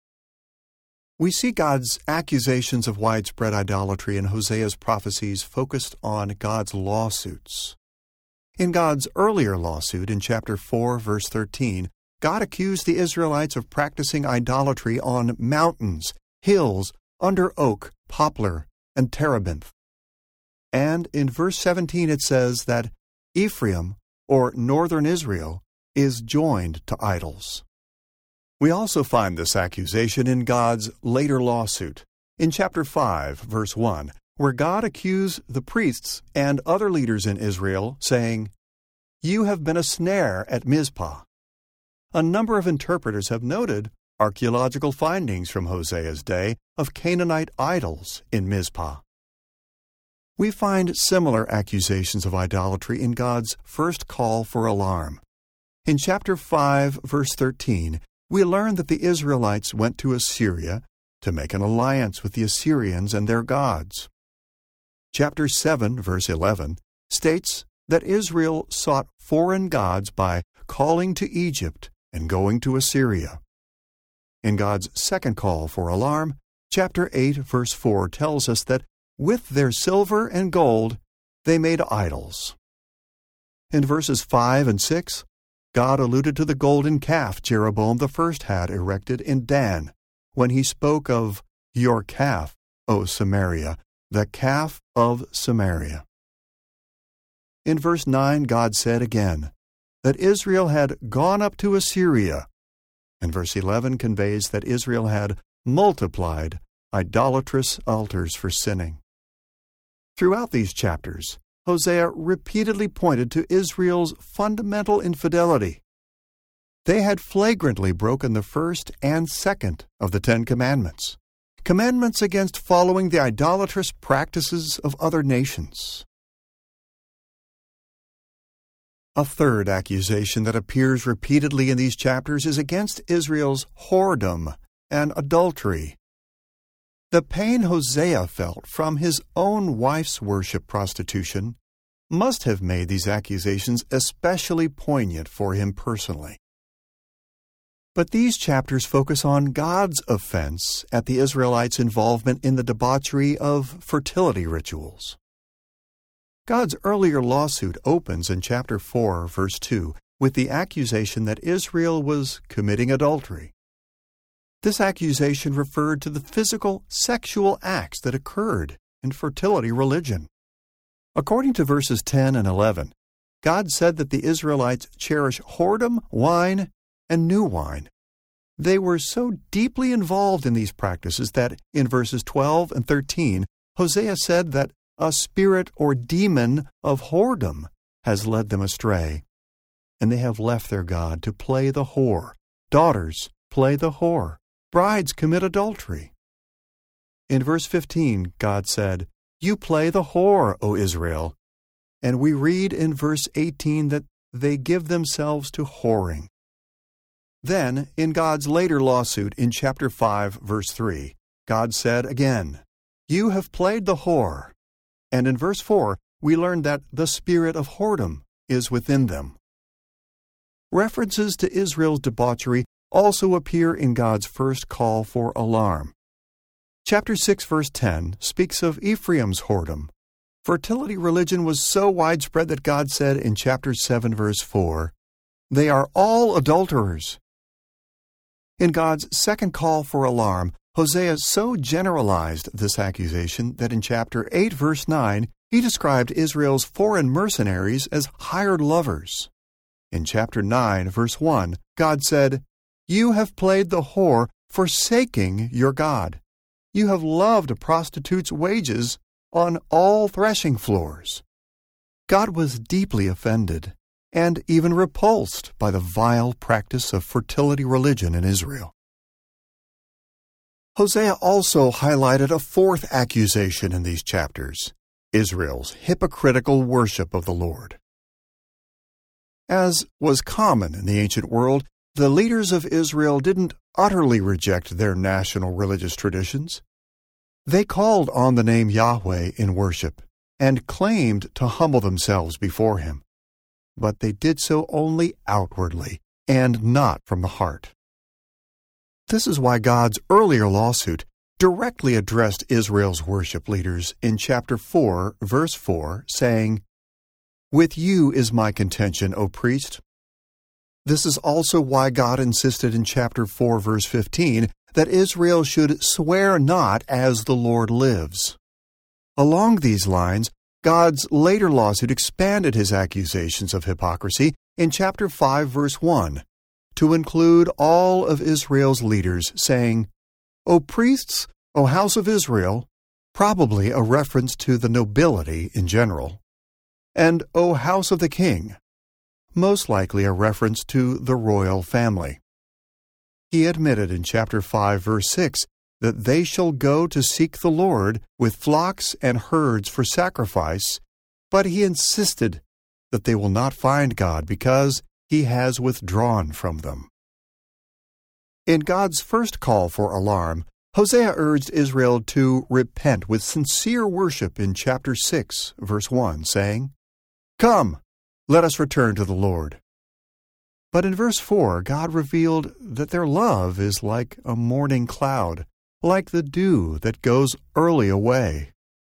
We see God's accusations of widespread idolatry in Hosea's prophecies focused on God's lawsuits. In God's earlier lawsuit in chapter 4, verse 13, God accused the Israelites of practicing idolatry on mountains, hills, under oak, poplar, and terebinth. And in verse 17 it says that Ephraim, or northern Israel, is joined to idols. We also find this accusation in God's later lawsuit. In chapter 5, verse 1, where God accused the priests and other leaders in Israel, saying, "You have been a snare at Mizpah." A number of interpreters have noted archaeological findings from Hosea's day of Canaanite idols in Mizpah. We find similar accusations of idolatry in God's first call for alarm. In chapter 5, verse 13, we learn that the Israelites went to Assyria to make an alliance with the Assyrians and their gods. Chapter 7, verse 11, states that Israel sought foreign gods by calling to Egypt and going to Assyria. In God's second call for alarm, chapter 8, verse 4 tells us that with their silver and gold they made idols. In verses 5 and 6, God alluded to the golden calf Jeroboam I had erected in Dan, when he spoke of your calf, O Samaria, the calf of Samaria. In verse 9, God said again that Israel had gone up to Assyria, and verse 11 conveys that Israel had multiplied idolatrous altars for sinning. Throughout these chapters, Hosea repeatedly pointed to Israel's fundamental infidelity. They had flagrantly broken the first and second of the 10 Commandments, commandments against following the idolatrous practices of other nations. A third accusation that appears repeatedly in these chapters is against Israel's whoredom and adultery. The pain Hosea felt from his own wife's worship prostitution must have made these accusations especially poignant for him personally. But these chapters focus on God's offense at the Israelites' involvement in the debauchery of fertility rituals. God's earlier lawsuit opens in chapter 4, verse 2, with the accusation that Israel was committing adultery. This accusation referred to the physical sexual acts that occurred in fertility religion. According to verses 10 and 11, God said that the Israelites cherish whoredom, wine, and new wine. They were so deeply involved in these practices that in verses 12 and 13, Hosea said that a spirit or demon of whoredom has led them astray, and they have left their God to play the whore. Daughters play the whore. Brides commit adultery. In verse 15, God said, "You play the whore, O Israel." And we read in verse 18 that they give themselves to whoring. Then, in God's later lawsuit in chapter 5, verse 3, God said again, "You have played the whore." And in verse 4, we learn that the spirit of whoredom is within them. References to Israel's debauchery also appear in God's first call for alarm. Chapter 6, verse 10 speaks of Ephraim's whoredom. Fertility religion was so widespread that God said in chapter 7, verse 4, "They are all adulterers." In God's second call for alarm, Hosea so generalized this accusation that in chapter 8, verse 9, he described Israel's foreign mercenaries as hired lovers. In chapter 9, verse 1, God said, "You have played the whore, forsaking your God. You have loved a prostitute's wages on all threshing floors." God was deeply offended and even repulsed by the vile practice of fertility religion in Israel. Hosea also highlighted a fourth accusation in these chapters: Israel's hypocritical worship of the Lord. As was common in the ancient world, the leaders of Israel didn't utterly reject their national religious traditions. They called on the name Yahweh in worship and claimed to humble themselves before Him. But they did so only outwardly and not from the heart. This is why God's earlier lawsuit directly addressed Israel's worship leaders in chapter 4, verse 4, saying, "With you is my contention, O priest." This is also why God insisted in chapter 4, verse 15, that Israel should swear not as the Lord lives. Along these lines, God's later lawsuit expanded His accusations of hypocrisy in chapter 5, verse 1, to include all of Israel's leaders, saying, "O priests, O house of Israel, probably a reference to the nobility in general, and O house of the king, most likely a reference to the royal family. He admitted in chapter 5, verse 6, that they shall go to seek the Lord with flocks and herds for sacrifice, but he insisted that they will not find God because he has withdrawn from them. In God's first call for alarm, Hosea urged Israel to repent with sincere worship in chapter 6, verse 1, saying, "Come, let us return to the Lord." But in verse 4, God revealed that their love is like a morning cloud, like the dew that goes early away.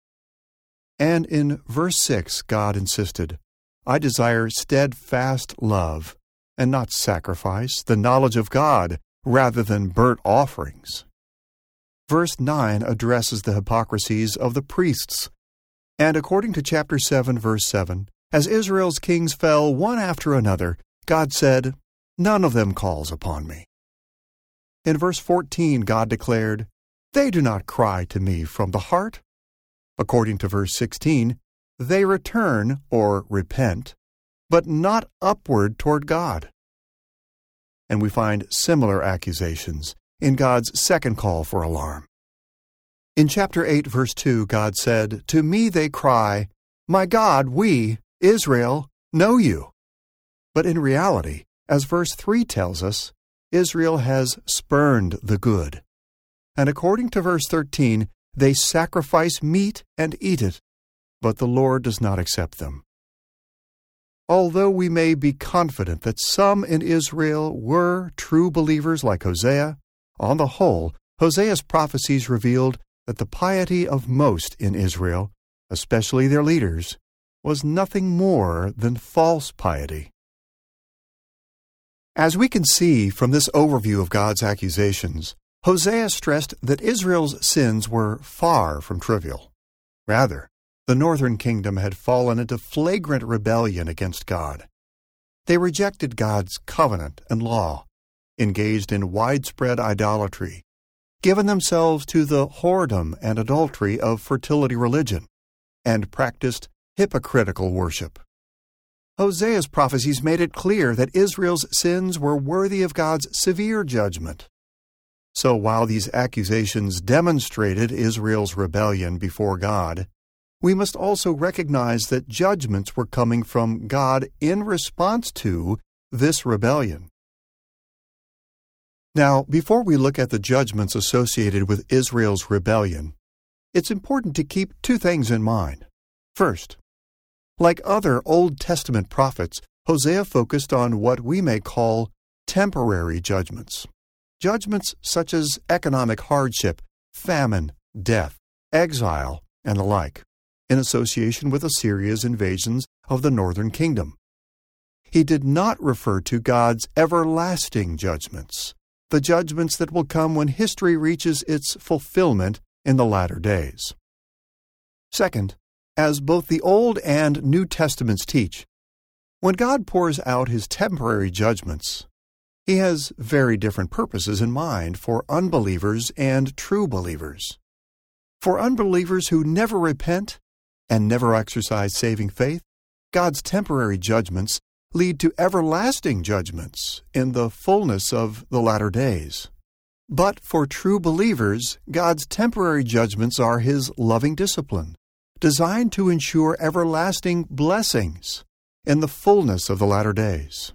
And in verse 6, God insisted, "I desire steadfast love, and not sacrifice, the knowledge of God, rather than burnt offerings." Verse 9 addresses the hypocrisies of the priests, and according to chapter 7, verse 7, as Israel's kings fell one after another, God said, "None of them calls upon me." In verse 14, God declared, "They do not cry to me from the heart." According to verse 16, they return, or repent, but not upward toward God. And we find similar accusations in God's second call for alarm. In chapter 8, verse 2, God said, "To me they cry, 'My God, we, Israel, know you.' But in reality, as verse 3 tells us, Israel has spurned the good. And according to verse 13, they sacrifice meat and eat it, but the Lord does not accept them. Although we may be confident that some in Israel were true believers like Hosea, on the whole, Hosea's prophecies revealed that the piety of most in Israel, especially their leaders, was nothing more than false piety. As we can see from this overview of God's accusations, Hosea stressed that Israel's sins were far from trivial. Rather, the northern kingdom had fallen into flagrant rebellion against God. They rejected God's covenant and law, engaged in widespread idolatry, given themselves to the whoredom and adultery of fertility religion, and practiced hypocritical worship. Hosea's prophecies made it clear that Israel's sins were worthy of God's severe judgment. So while these accusations demonstrated Israel's rebellion before God, we must also recognize that judgments were coming from God in response to this rebellion. Now, before we look at the judgments associated with Israel's rebellion, it's important to keep two things in mind. First, like other Old Testament prophets, Hosea focused on what we may call temporary judgments. Judgments such as economic hardship, famine, death, exile, and the like, in association with Assyria's invasions of the northern kingdom. He did not refer to God's everlasting judgments, the judgments that will come when history reaches its fulfillment in the latter days. Second, as both the Old and New Testaments teach, when God pours out His temporary judgments, He has very different purposes in mind for unbelievers and true believers. For unbelievers who never repent and never exercise saving faith, God's temporary judgments lead to everlasting judgments in the fullness of the latter days. But for true believers, God's temporary judgments are His loving discipline, designed to ensure everlasting blessings in the fullness of the latter days.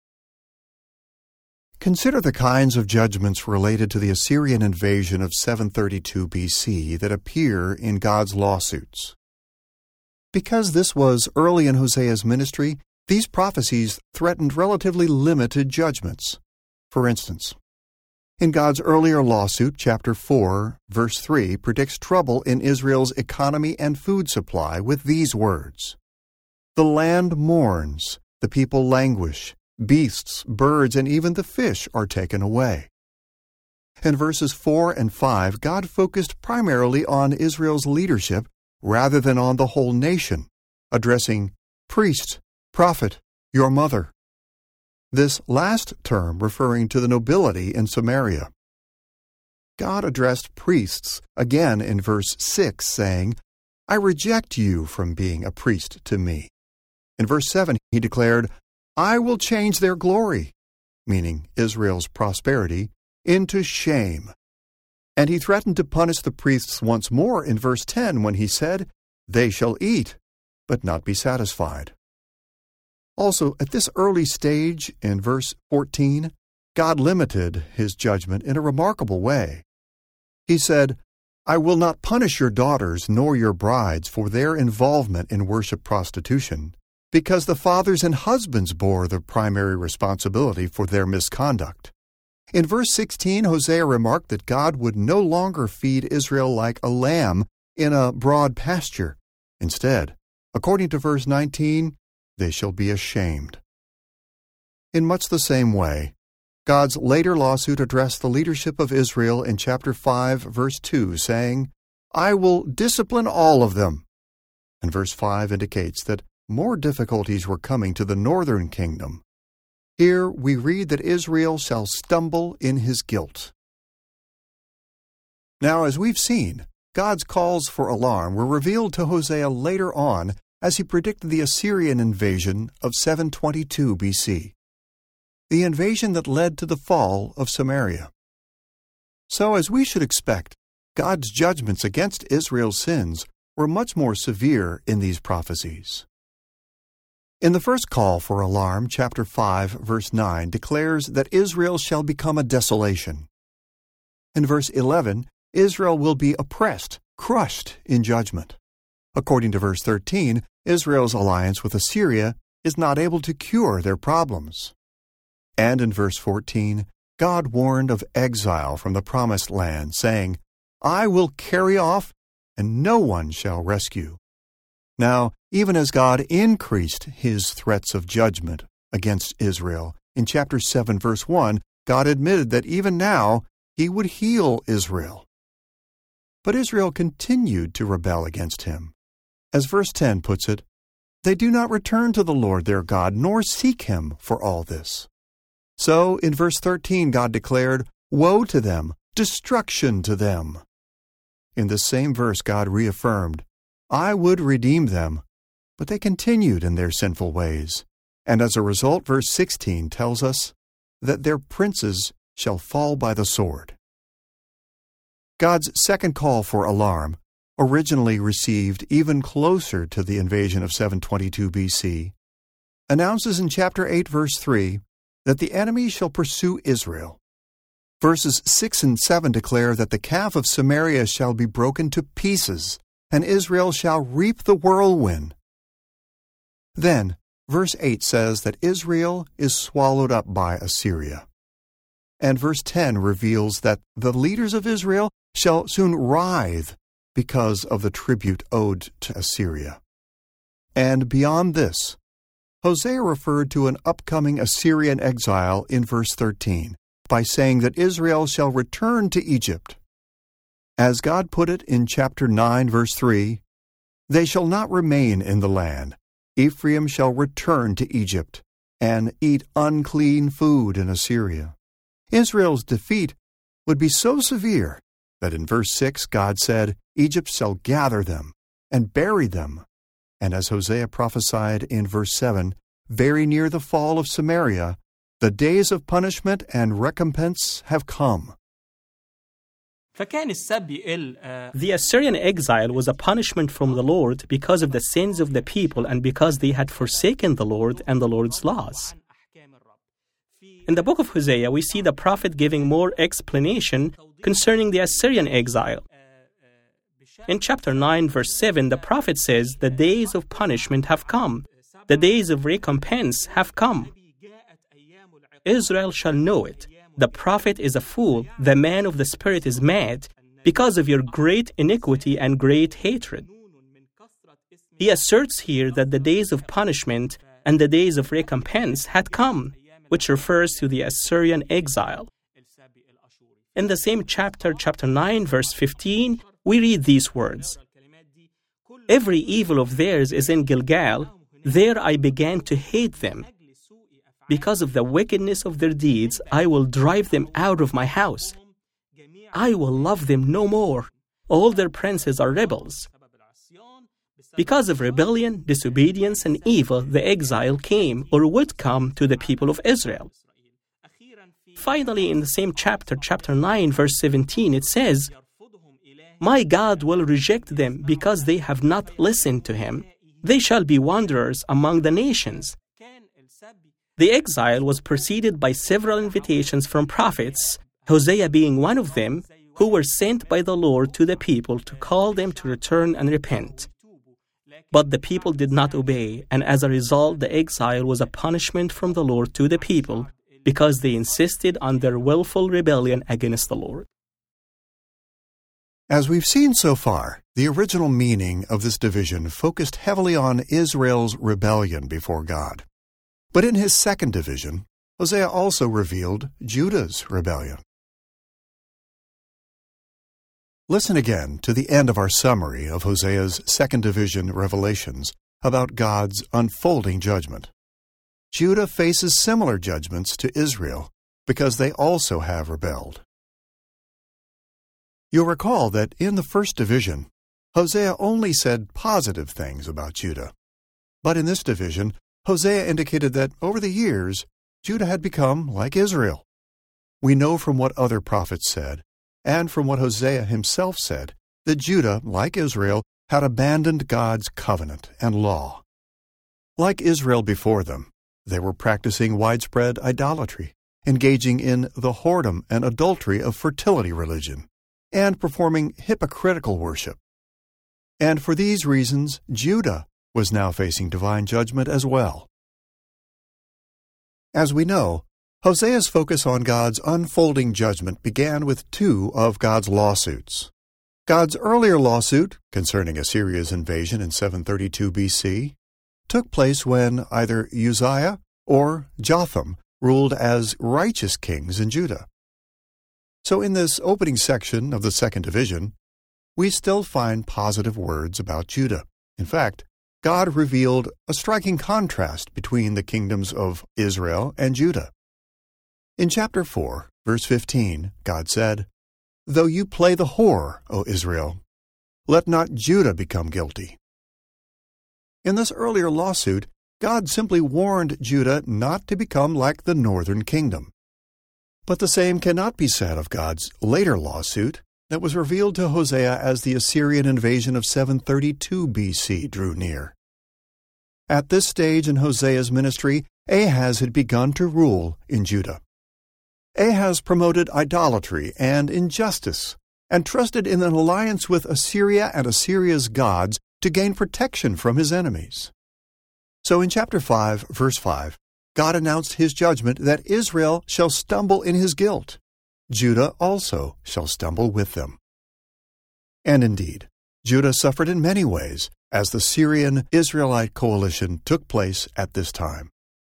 Consider the kinds of judgments related to the Assyrian invasion of 732 BC that appear in God's lawsuits. Because this was early in Hosea's ministry, these prophecies threatened relatively limited judgments. For instance, in God's earlier lawsuit, chapter 4, verse 3 predicts trouble in Israel's economy and food supply with these words: "The land mourns, the people languish, beasts, birds, and even the fish are taken away." In verses 4 and 5, God focused primarily on Israel's leadership rather than on the whole nation, addressing priest, prophet, your mother. This last term referring to the nobility in Samaria. God addressed priests again in verse 6, saying, I reject you from being a priest to me. In verse 7, he declared, I will change their glory, meaning Israel's prosperity, into shame. And he threatened to punish the priests once more in verse 10 when he said, They shall eat, but not be satisfied. Also, at this early stage, in verse 14, God limited his judgment in a remarkable way. He said, I will not punish your daughters nor your brides for their involvement in worship prostitution, because the fathers and husbands bore the primary responsibility for their misconduct. In verse 16, Hosea remarked that God would no longer feed Israel like a lamb in a broad pasture. Instead, according to verse 19, they shall be ashamed. In much the same way, God's later lawsuit addressed the leadership of Israel in chapter 5, verse 2, saying, I will discipline all of them. And verse 5 indicates that more difficulties were coming to the northern kingdom. Here we read that Israel shall stumble in his guilt. Now, as we've seen, God's calls for alarm were revealed to Hosea later on as he predicted the Assyrian invasion of 722 BC, the invasion that led to the fall of Samaria. So, as we should expect, God's judgments against Israel's sins were much more severe in these prophecies. In the first call for alarm, chapter 5, verse 9, declares that Israel shall become a desolation. In verse 11, Israel will be oppressed, crushed in judgment. According to verse 13, Israel's alliance with Assyria is not able to cure their problems. And in verse 14, God warned of exile from the promised land, saying, I will carry off, and no one shall rescue. Now, even as God increased his threats of judgment against Israel, in chapter 7, verse 1, God admitted that even now he would heal Israel. But Israel continued to rebel against him. As verse 10 puts it, they do not return to the Lord their God, nor seek him for all this. So, in verse 13, God declared, Woe to them, destruction to them. In the same verse, God reaffirmed, I would redeem them, but they continued in their sinful ways. And as a result, verse 16 tells us that their princes shall fall by the sword. God's second call for alarm, originally received even closer to the invasion of 722 BC, announces in chapter 8, verse 3, that the enemy shall pursue Israel. Verses 6 and 7 declare that the calf of Samaria shall be broken to pieces, and Israel shall reap the whirlwind. Then, verse 8 says that Israel is swallowed up by Assyria. And verse 10 reveals that the leaders of Israel shall soon writhe because of the tribute owed to Assyria. And beyond this, Hosea referred to an upcoming Assyrian exile in verse 13 by saying that Israel shall return to Egypt. As God put it in chapter 9, verse 3, They shall not remain in the land. Ephraim shall return to Egypt and eat unclean food in Assyria. Israel's defeat would be so severe that in verse 6 God said, Egypt shall gather them and bury them. And as Hosea prophesied in verse 7, very near the fall of Samaria, the days of punishment and recompense have come. The Assyrian exile was a punishment from the Lord because of the sins of the people and because they had forsaken the Lord and the Lord's laws. In the book of Hosea, we see the prophet giving more explanation concerning the Assyrian exile. In chapter 9, verse 7, the prophet says, The days of punishment have come. The days of recompense have come. Israel shall know it. The prophet is a fool. The man of the Spirit is mad because of your great iniquity and great hatred. He asserts here that the days of punishment and the days of recompense had come, which refers to the Assyrian exile. In the same chapter, chapter 9, verse 15, we read these words, Every evil of theirs is in Gilgal. There I began to hate them. Because of the wickedness of their deeds, I will drive them out of my house. I will love them no more. All their princes are rebels. Because of rebellion, disobedience, and evil, the exile came or would come to the people of Israel. Finally, in the same chapter, chapter 9, verse 17, it says, My God will reject them because they have not listened to him. They shall be wanderers among the nations. The exile was preceded by several invitations from prophets, Hosea being one of them, who were sent by the Lord to the people to call them to return and repent. But the people did not obey, and as a result, the exile was a punishment from the Lord to the people because they insisted on their willful rebellion against the Lord. As we've seen so far, the original meaning of this division focused heavily on Israel's rebellion before God. But in his second division, Hosea also revealed Judah's rebellion. Listen again to the end of our summary of Hosea's second division revelations about God's unfolding judgment. Judah faces similar judgments to Israel because they also have rebelled. You'll recall that in the first division, Hosea only said positive things about Judah. But in this division, Hosea indicated that over the years, Judah had become like Israel. We know from what other prophets said, and from what Hosea himself said, that Judah, like Israel, had abandoned God's covenant and law. Like Israel before them, they were practicing widespread idolatry, engaging in the whoredom and adultery of fertility religion, and performing hypocritical worship. And for these reasons, Judah was now facing divine judgment as well. As we know, Hosea's focus on God's unfolding judgment began with two of God's lawsuits. God's earlier lawsuit, concerning Assyria's invasion in 732 BC, took place when either Uzziah or Jotham ruled as righteous kings in Judah. So in this opening section of the second division, we still find positive words about Judah. In fact, God revealed a striking contrast between the kingdoms of Israel and Judah. In chapter 4, verse 15, God said, "Though you play the whore, O Israel, let not Judah become guilty." In this earlier lawsuit, God simply warned Judah not to become like the northern kingdom. But the same cannot be said of God's later lawsuit that was revealed to Hosea as the Assyrian invasion of 732 BC drew near. At this stage in Hosea's ministry, Ahaz had begun to rule in Judah. Ahaz promoted idolatry and injustice and trusted in an alliance with Assyria and Assyria's gods to gain protection from his enemies. So in chapter 5, verse 5, God announced his judgment that Israel shall stumble in his guilt. Judah also shall stumble with them. And indeed, Judah suffered in many ways as the Syrian-Israelite coalition took place at this time.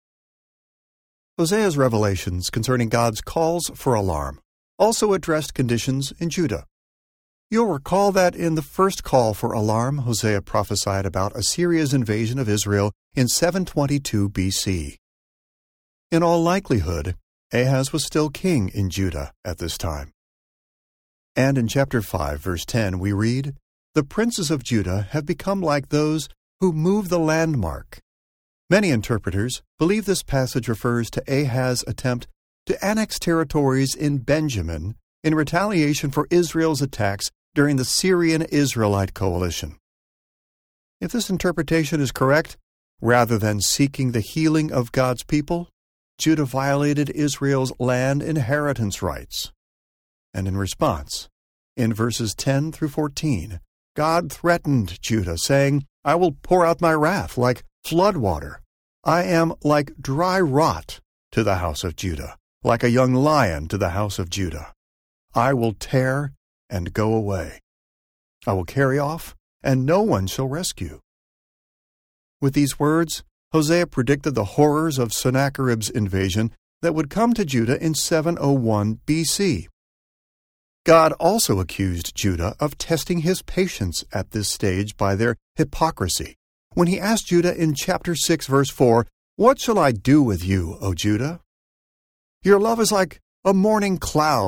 Hosea's revelations concerning God's calls for alarm also addressed conditions in Judah. You'll recall that in the first call for alarm, Hosea prophesied about Assyria's invasion of Israel in 722 BC. In all likelihood, Ahaz was still king in Judah at this time. And in chapter 5, verse 10, we read, "The princes of Judah have become like those who move the landmark." Many interpreters believe this passage refers to Ahaz's attempt to annex territories in Benjamin in retaliation for Israel's attacks during the Syrian-Israelite coalition. If this interpretation is correct, rather than seeking the healing of God's people, Judah violated Israel's land inheritance rights. And in response, in verses 10 through 14, God threatened Judah, saying, "I will pour out my wrath like flood water. I am like dry rot to the house of Judah, like a young lion to the house of Judah. I will tear and go away. I will carry off, and no one shall rescue." With these words, Hosea predicted the horrors of Sennacherib's invasion that would come to Judah in 701 BC. God also accused Judah of testing his patience at this stage by their hypocrisy, when he asked Judah in chapter 6, verse 4, "What shall I do with you, O Judah? Your love is like a morning cloud,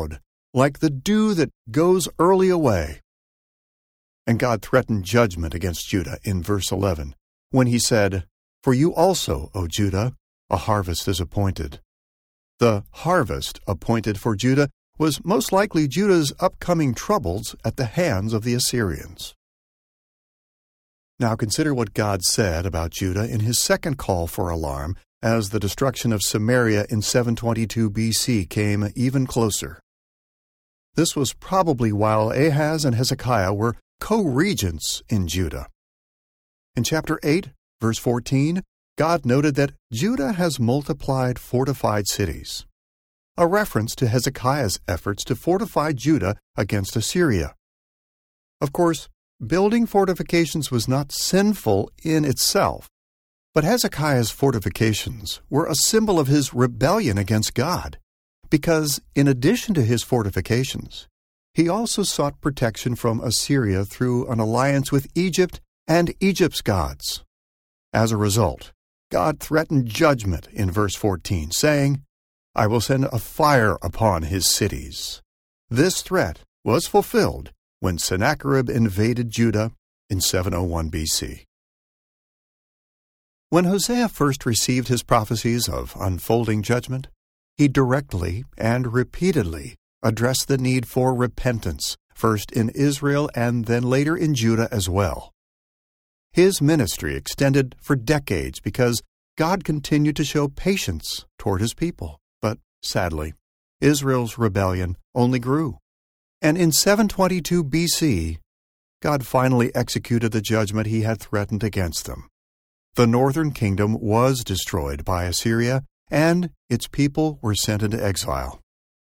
like the dew that goes early away. And God threatened judgment against Judah in verse 11, when he said, "For you also, O Judah, a harvest is appointed." The harvest appointed for Judah was most likely Judah's upcoming troubles at the hands of the Assyrians. Now consider what God said about Judah in his second call for alarm as the destruction of Samaria in 722 BC came even closer. This was probably while Ahaz and Hezekiah were co-regents in Judah. In chapter 8, verse 14, God noted that Judah has multiplied fortified cities, a reference to Hezekiah's efforts to fortify Judah against Assyria. Of course, building fortifications was not sinful in itself, but Hezekiah's fortifications were a symbol of his rebellion against God, because in addition to his fortifications, he also sought protection from Assyria through an alliance with Egypt and Egypt's gods. As a result, God threatened judgment in verse 14, saying, "I will send a fire upon his cities." This threat was fulfilled when Sennacherib invaded Judah in 701 BC. When Hosea first received his prophecies of unfolding judgment, he directly and repeatedly addressed the need for repentance, first in Israel and then later in Judah as well. His ministry extended for decades because God continued to show patience toward his people. But sadly, Israel's rebellion only grew. And in 722 BC, God finally executed the judgment he had threatened against them. The northern kingdom was destroyed by Assyria, and its people were sent into exile.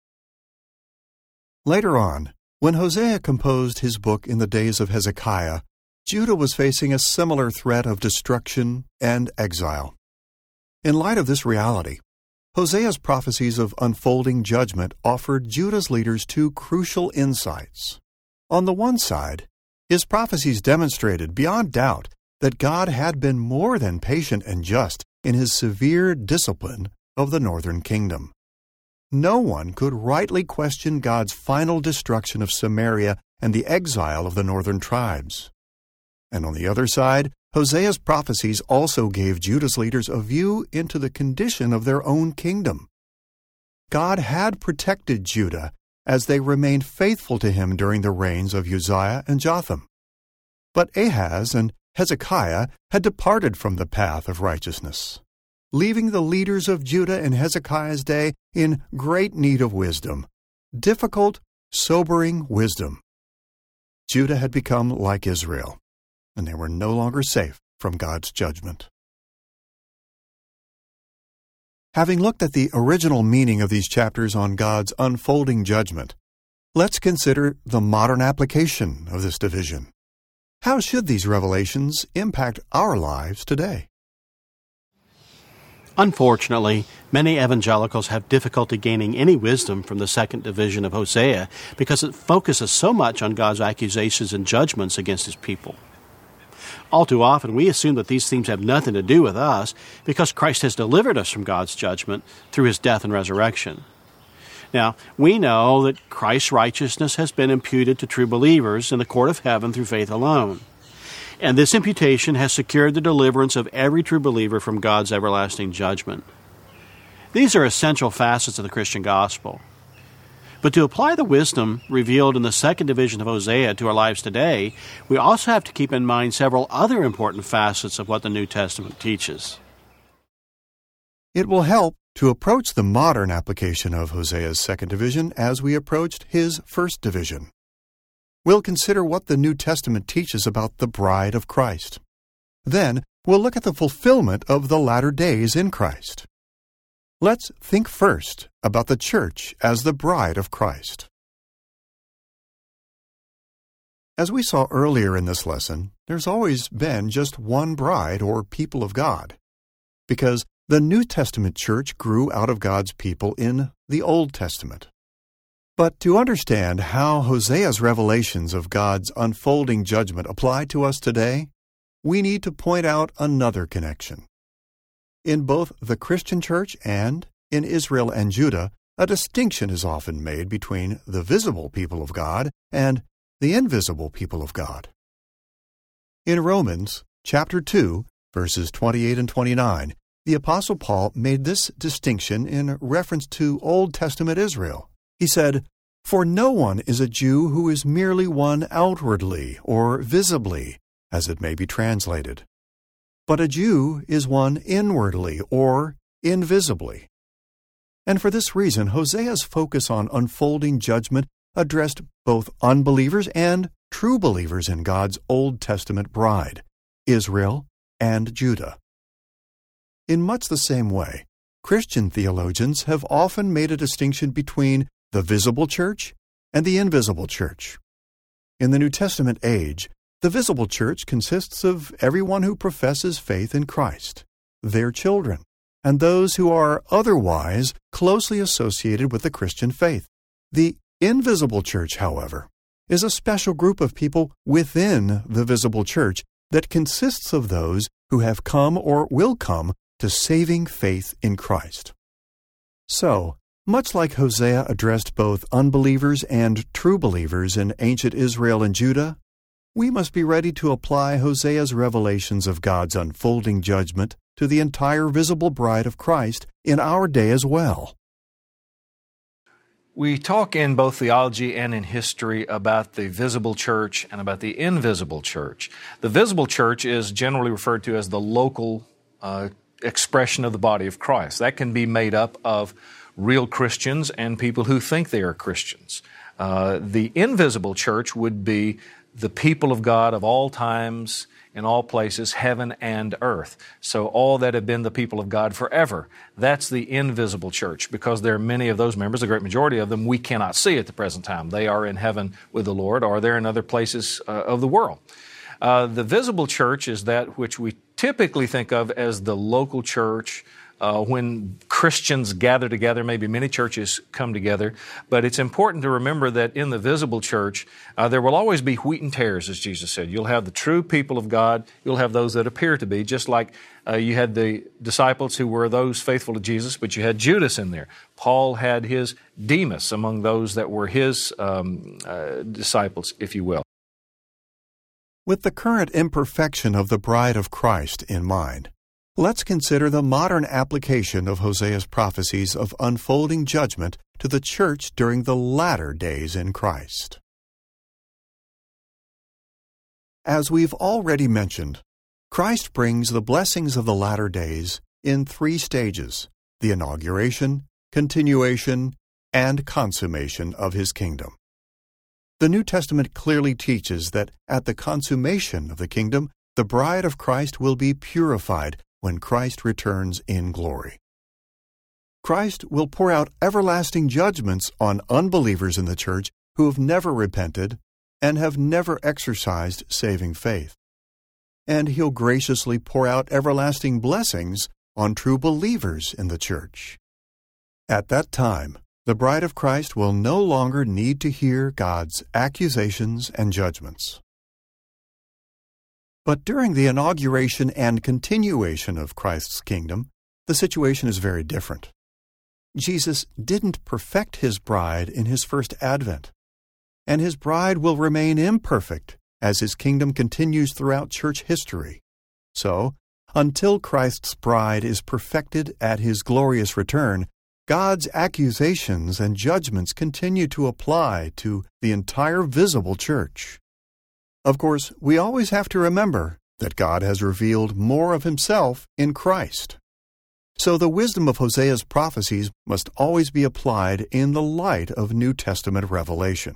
Later on, when Hosea composed his book in the days of Hezekiah, Judah was facing a similar threat of destruction and exile. In light of this reality, Hosea's prophecies of unfolding judgment offered Judah's leaders two crucial insights. On the one side, his prophecies demonstrated beyond doubt that God had been more than patient and just in his severe discipline of the northern kingdom. No one could rightly question God's final destruction of Samaria and the exile of the northern tribes. And on the other side, Hosea's prophecies also gave Judah's leaders a view into the condition of their own kingdom. God had protected Judah as they remained faithful to him during the reigns of Uzziah and Jotham. But Ahaz and Hezekiah had departed from the path of righteousness, leaving the leaders of Judah in Hezekiah's day in great need of wisdom, difficult, sobering wisdom. Judah had become like Israel, and they were no longer safe from God's judgment. Having looked at the original meaning of these chapters on God's unfolding judgment, let's consider the modern application of this division. How should these revelations impact our lives today? Unfortunately, many evangelicals have difficulty gaining any wisdom from the second division of Hosea because it focuses so much on God's accusations and judgments against his people. All too often, we assume that these themes have nothing to do with us because Christ has delivered us from God's judgment through his death and resurrection. Now, we know that Christ's righteousness has been imputed to true believers in the court of heaven through faith alone. And this imputation has secured the deliverance of every true believer from God's everlasting judgment. These are essential facets of the Christian gospel. But to apply the wisdom revealed in the second division of Hosea to our lives today, we also have to keep in mind several other important facets of what the New Testament teaches. It will help to approach the modern application of Hosea's second division as we approached his first division. We'll consider what the New Testament teaches about the bride of Christ. Then, we'll look at the fulfillment of the latter days in Christ. Let's think first about the church as the bride of Christ. As we saw earlier in this lesson, there's always been just one bride or people of God, because the New Testament church grew out of God's people in the Old Testament. But to understand how Hosea's revelations of God's unfolding judgment apply to us today, we need to point out another connection. In both the Christian church and in Israel and Judah, a distinction is often made between the visible people of God and the invisible people of God. In Romans chapter 2, verses 28 and 29, the Apostle Paul made this distinction in reference to Old Testament Israel. He said, "For no one is a Jew who is merely one outwardly or visibly, as it may be translated. But a Jew is one inwardly or invisibly." And for this reason, Hosea's focus on unfolding judgment addressed both unbelievers and true believers in God's Old Testament bride, Israel and Judah. In much the same way, Christian theologians have often made a distinction between the visible church and the invisible church. In the New Testament age, the visible church consists of everyone who professes faith in Christ, their children, and those who are otherwise closely associated with the Christian faith. The invisible church, however, is a special group of people within the visible church that consists of those who have come or will come to saving faith in Christ. So, much like Hosea addressed both unbelievers and true believers in ancient Israel and Judah, we must be ready to apply Hosea's revelations of God's unfolding judgment to the entire visible bride of Christ in our day as well. We talk in both theology and in history about the visible church and about the invisible church. The visible church is generally referred to as the local expression of the body of Christ. That can be made up of real Christians and people who think they are Christians. The invisible church would be the people of God of all times, in all places, heaven and earth. So all that have been the people of God forever. That's the invisible church, because there are many of those members, a great majority of them, we cannot see at the present time. They are in heaven with the Lord, or they're in other places of the world. The visible church is that which we typically think of as the local church, when Christians gather together. Maybe many churches come together, but it's important to remember that in the visible church, there will always be wheat and tares, as Jesus said. You'll have the true people of God. You'll have those that appear to be, just like you had the disciples who were those faithful to Jesus, but you had Judas in there. Paul had his Demas among those that were his disciples, if you will. With the current imperfection of the bride of Christ in mind, let's consider the modern application of Hosea's prophecies of unfolding judgment to the church during the latter days in Christ. As we've already mentioned, Christ brings the blessings of the latter days in 3 stages: the inauguration, continuation, and consummation of His kingdom. The New Testament clearly teaches that at the consummation of the kingdom, the bride of Christ will be purified when Christ returns in glory. Christ will pour out everlasting judgments on unbelievers in the church who have never repented and have never exercised saving faith. And He'll graciously pour out everlasting blessings on true believers in the church. At that time, the bride of Christ will no longer need to hear God's accusations and judgments. But during the inauguration and continuation of Christ's kingdom, the situation is very different. Jesus didn't perfect His bride in His first advent, and His bride will remain imperfect as His kingdom continues throughout church history. So, until Christ's bride is perfected at His glorious return, God's accusations and judgments continue to apply to the entire visible church. Of course, we always have to remember that God has revealed more of Himself in Christ. So the wisdom of Hosea's prophecies must always be applied in the light of New Testament revelation.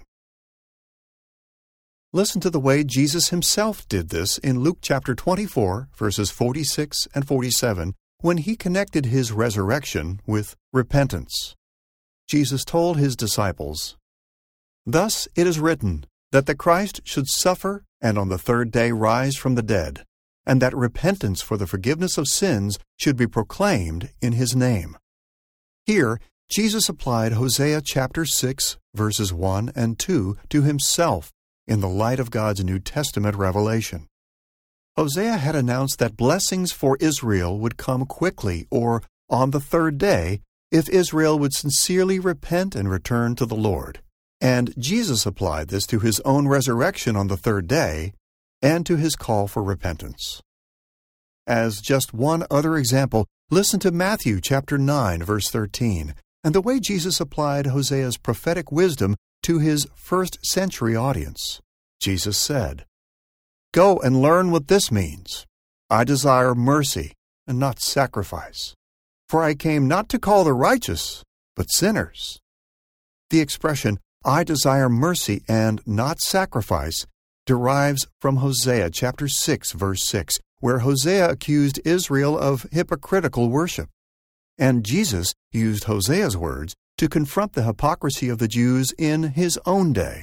Listen to the way Jesus Himself did this in Luke chapter 24, verses 46 and 47, when He connected His resurrection with repentance. Jesus told His disciples, "Thus it is written, that the Christ should suffer and on the 3rd day rise from the dead, and that repentance for the forgiveness of sins should be proclaimed in His name." Here, Jesus applied Hosea chapter 6, verses 1 and 2 to Himself in the light of God's New Testament revelation. Hosea had announced that blessings for Israel would come quickly or on the 3rd day if Israel would sincerely repent and return to the Lord. And Jesus applied this to his own resurrection on the third day and to his call for repentance. As just one other example, listen to Matthew chapter 9, verse 13, and the way Jesus applied Hosea's prophetic wisdom to his first-century audience. Jesus said, "Go and learn what this means. I desire mercy and not sacrifice. For I came not to call the righteous, but sinners." The expression, "I desire mercy and not sacrifice," derives from Hosea chapter 6, verse 6, where Hosea accused Israel of hypocritical worship. And Jesus used Hosea's words to confront the hypocrisy of the Jews in his own day.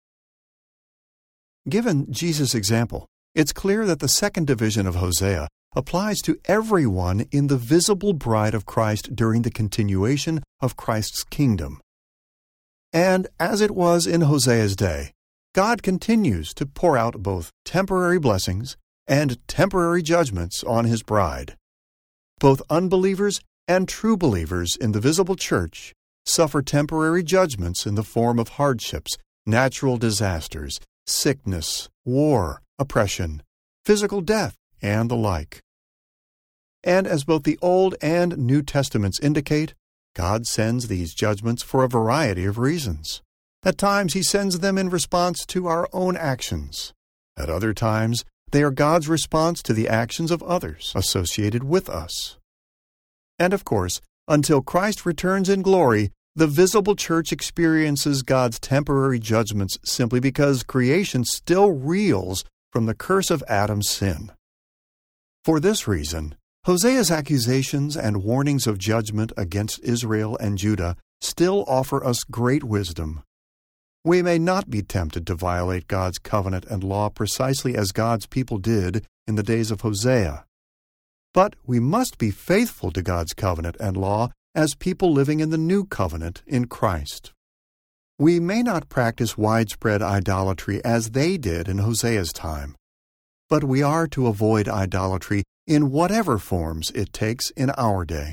Given Jesus' example, it's clear that the second division of Hosea applies to everyone in the visible bride of Christ during the continuation of Christ's kingdom. And as it was in Hosea's day, God continues to pour out both temporary blessings and temporary judgments on his bride. Both unbelievers and true believers in the visible church suffer temporary judgments in the form of hardships, natural disasters, sickness, war, oppression, physical death, and the like. And as both the Old and New Testaments indicate, God sends these judgments for a variety of reasons. At times, he sends them in response to our own actions. At other times, they are God's response to the actions of others associated with us. And of course, until Christ returns in glory, the visible church experiences God's temporary judgments simply because creation still reels from the curse of Adam's sin. For this reason, Hosea's accusations and warnings of judgment against Israel and Judah still offer us great wisdom. We may not be tempted to violate God's covenant and law precisely as God's people did in the days of Hosea. But we must be faithful to God's covenant and law as people living in the new covenant in Christ. We may not practice widespread idolatry as they did in Hosea's time, but we are to avoid idolatry in whatever forms it takes in our day.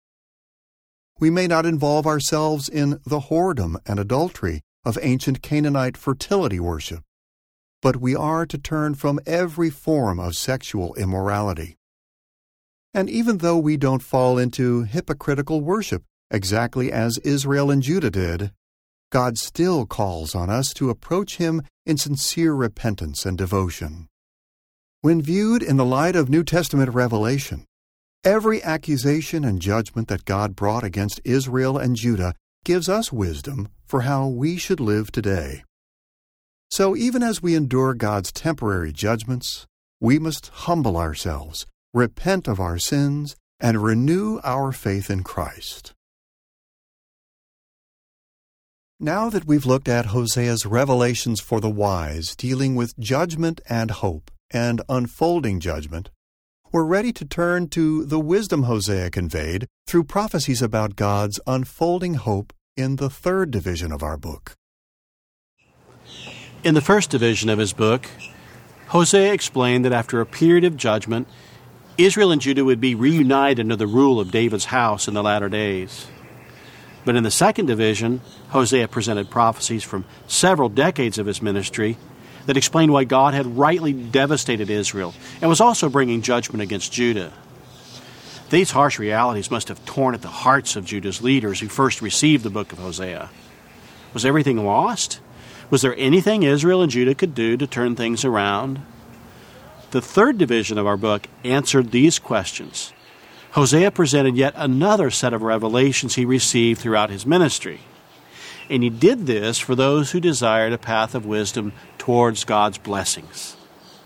We may not involve ourselves in the whoredom and adultery of ancient Canaanite fertility worship, but we are to turn from every form of sexual immorality. And even though we don't fall into hypocritical worship exactly as Israel and Judah did, God still calls on us to approach him in sincere repentance and devotion. When viewed in the light of New Testament revelation, every accusation and judgment that God brought against Israel and Judah gives us wisdom for how we should live today. So even as we endure God's temporary judgments, we must humble ourselves, repent of our sins, and renew our faith in Christ. Now that we've looked at Hosea's revelations for the wise dealing with judgment and hope and unfolding judgment, we're ready to turn to the wisdom Hosea conveyed through prophecies about God's unfolding hope in the third division of our book. In the first division of his book, Hosea explained that after a period of judgment, Israel and Judah would be reunited under the rule of David's house in the latter days. But in the second division, Hosea presented prophecies from several decades of his ministry that explained why God had rightly devastated Israel and was also bringing judgment against Judah. These harsh realities must have torn at the hearts of Judah's leaders who first received the book of Hosea. Was everything lost? Was there anything Israel and Judah could do to turn things around? The third division of our book answered these questions. Hosea presented yet another set of revelations he received throughout his ministry. And he did this for those who desired a path of wisdom towards God's blessings.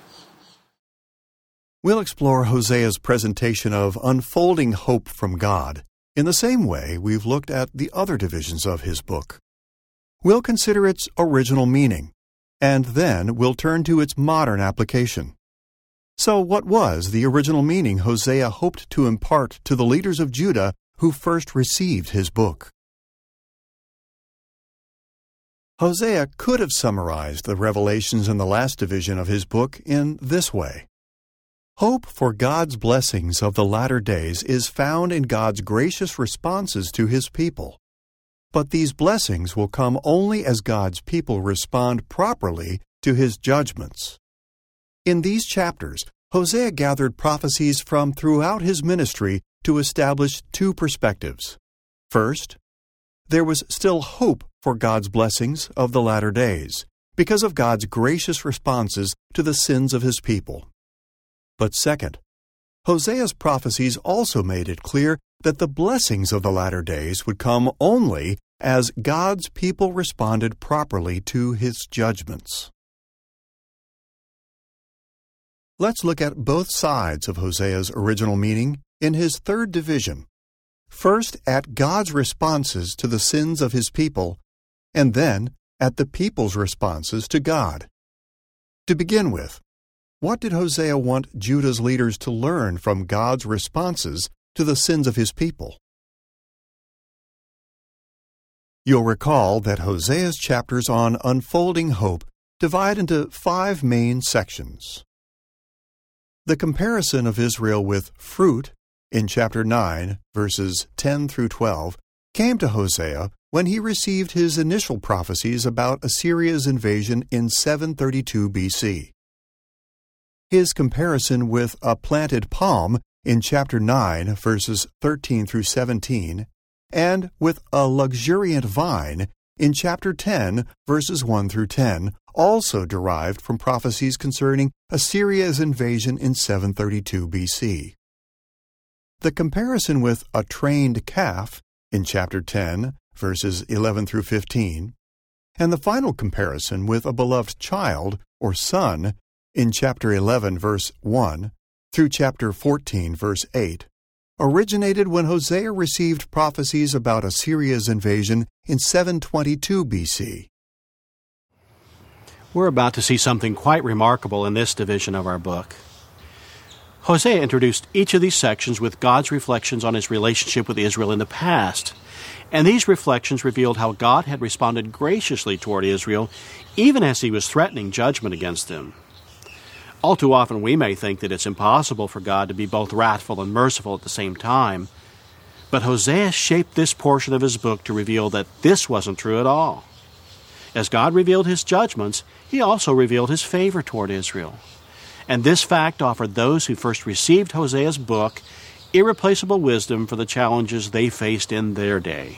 We'll explore Hosea's presentation of unfolding hope from God in the same way we've looked at the other divisions of his book. We'll consider its original meaning, and then we'll turn to its modern application. So what was the original meaning Hosea hoped to impart to the leaders of Judah who first received his book? Hosea could have summarized the revelations in the last division of his book in this way. Hope for God's blessings of the latter days is found in God's gracious responses to His people. But these blessings will come only as God's people respond properly to His judgments. In these chapters, Hosea gathered prophecies from throughout his ministry to establish two perspectives. First, there was still hope for God's blessings of the latter days because of God's gracious responses to the sins of His people. But second, Hosea's prophecies also made it clear that the blessings of the latter days would come only as God's people responded properly to His judgments. Let's look at both sides of Hosea's original meaning in his third division. First, at God's responses to the sins of His people, and then at the people's responses to God. To begin with, what did Hosea want Judah's leaders to learn from God's responses to the sins of His people? You'll recall that Hosea's chapters on unfolding hope divide into 5 main sections. The comparison of Israel with fruit in chapter 9, verses 10 through 12, came to Hosea when he received his initial prophecies about Assyria's invasion in 732 BC. His comparison with a planted palm in chapter 9, verses 13 through 17, and with a luxuriant vine in chapter 10, verses 1 through 10, also derived from prophecies concerning Assyria's invasion in 732 BC. The comparison with a trained calf in chapter 10, verses 11 through 15, and the final comparison with a beloved child or son in chapter 11, verse 1, through chapter 14, verse 8, originated when Hosea received prophecies about Assyria's invasion in 722 BC. We're about to see something quite remarkable in this division of our book. Hosea introduced each of these sections with God's reflections on His relationship with Israel in the past, and these reflections revealed how God had responded graciously toward Israel, even as He was threatening judgment against them. All too often we may think that it's impossible for God to be both wrathful and merciful at the same time, but Hosea shaped this portion of his book to reveal that this wasn't true at all. As God revealed His judgments, He also revealed His favor toward Israel. And this fact offered those who first received Hosea's book irreplaceable wisdom for the challenges they faced in their day.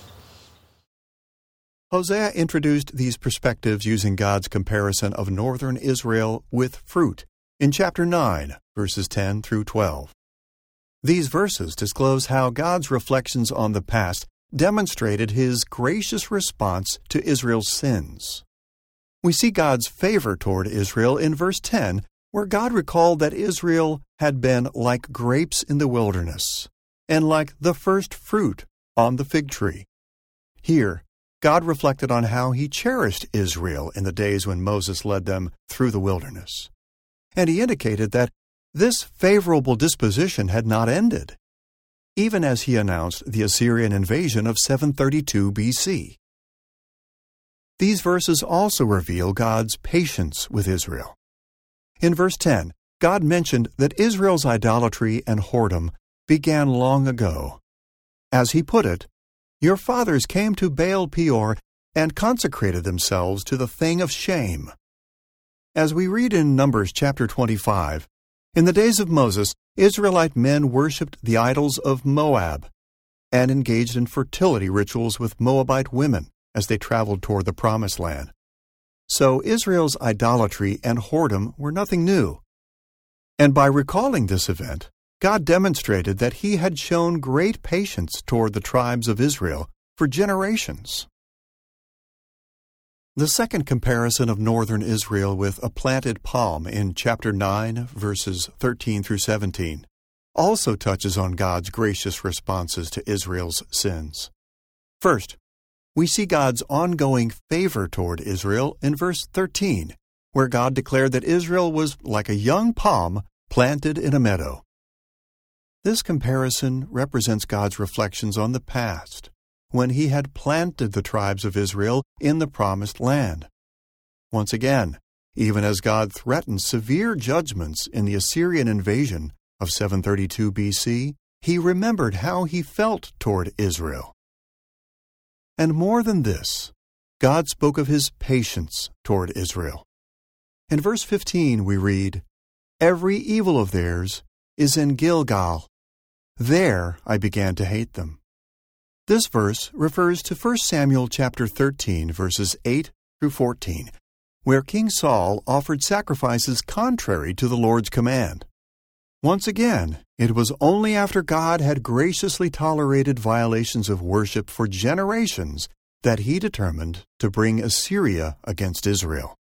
Hosea introduced these perspectives using God's comparison of northern Israel with fruit in chapter 9, verses 10 through 12. These verses disclose how God's reflections on the past demonstrated His gracious response to Israel's sins. We see God's favor toward Israel in verse 10, where God recalled that Israel had been like grapes in the wilderness and like the first fruit on the fig tree. Here, God reflected on how He cherished Israel in the days when Moses led them through the wilderness. And He indicated that this favorable disposition had not ended, even as He announced the Assyrian invasion of 732 BC. These verses also reveal God's patience with Israel. In verse 10, God mentioned that Israel's idolatry and whoredom began long ago. As He put it, "Your fathers came to Baal Peor and consecrated themselves to the thing of shame." As we read in Numbers chapter 25, in the days of Moses, Israelite men worshipped the idols of Moab and engaged in fertility rituals with Moabite women as they traveled toward the Promised Land. So Israel's idolatry and whoredom were nothing new. And by recalling this event, God demonstrated that He had shown great patience toward the tribes of Israel for generations. The second comparison of northern Israel with a planted palm in chapter 9, verses 13 through 17, also touches on God's gracious responses to Israel's sins. First, we see God's ongoing favor toward Israel in verse 13, where God declared that Israel was like a young palm planted in a meadow. This comparison represents God's reflections on the past, when He had planted the tribes of Israel in the Promised Land. Once again, even as God threatened severe judgments in the Assyrian invasion of 732 BC, he remembered how he felt toward Israel. And more than this, God spoke of his patience toward Israel. In verse 15 we read, "Every evil of theirs is in Gilgal. There I began to hate them." This verse refers to 1 Samuel chapter 13, verses 8 through 14, where King Saul offered sacrifices contrary to the Lord's command. Once again, it was only after God had graciously tolerated violations of worship for generations that he determined to bring Assyria against Israel.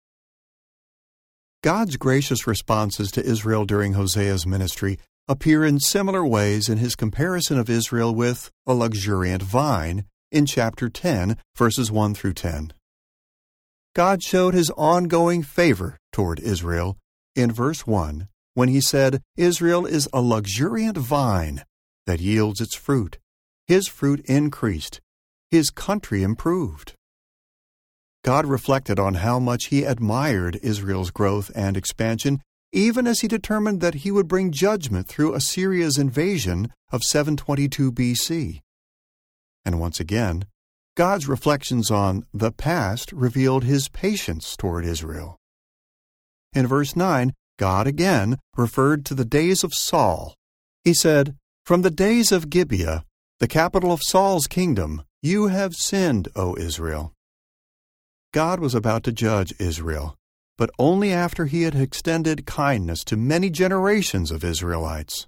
God's gracious responses to Israel during Hosea's ministry appear in similar ways in his comparison of Israel with a luxuriant vine in chapter 10, verses 1 through 10. God showed his ongoing favor toward Israel in verse 1 when he said, "Israel is a luxuriant vine that yields its fruit. His fruit increased. His country improved." God reflected on how much he admired Israel's growth and expansion, even as he determined that he would bring judgment through Assyria's invasion of 722 BC. And once again, God's reflections on the past revealed his patience toward Israel. In verse 9, God again referred to the days of Saul. He said, "From the days of Gibeah, the capital of Saul's kingdom, you have sinned, O Israel." God was about to judge Israel, but only after he had extended kindness to many generations of Israelites.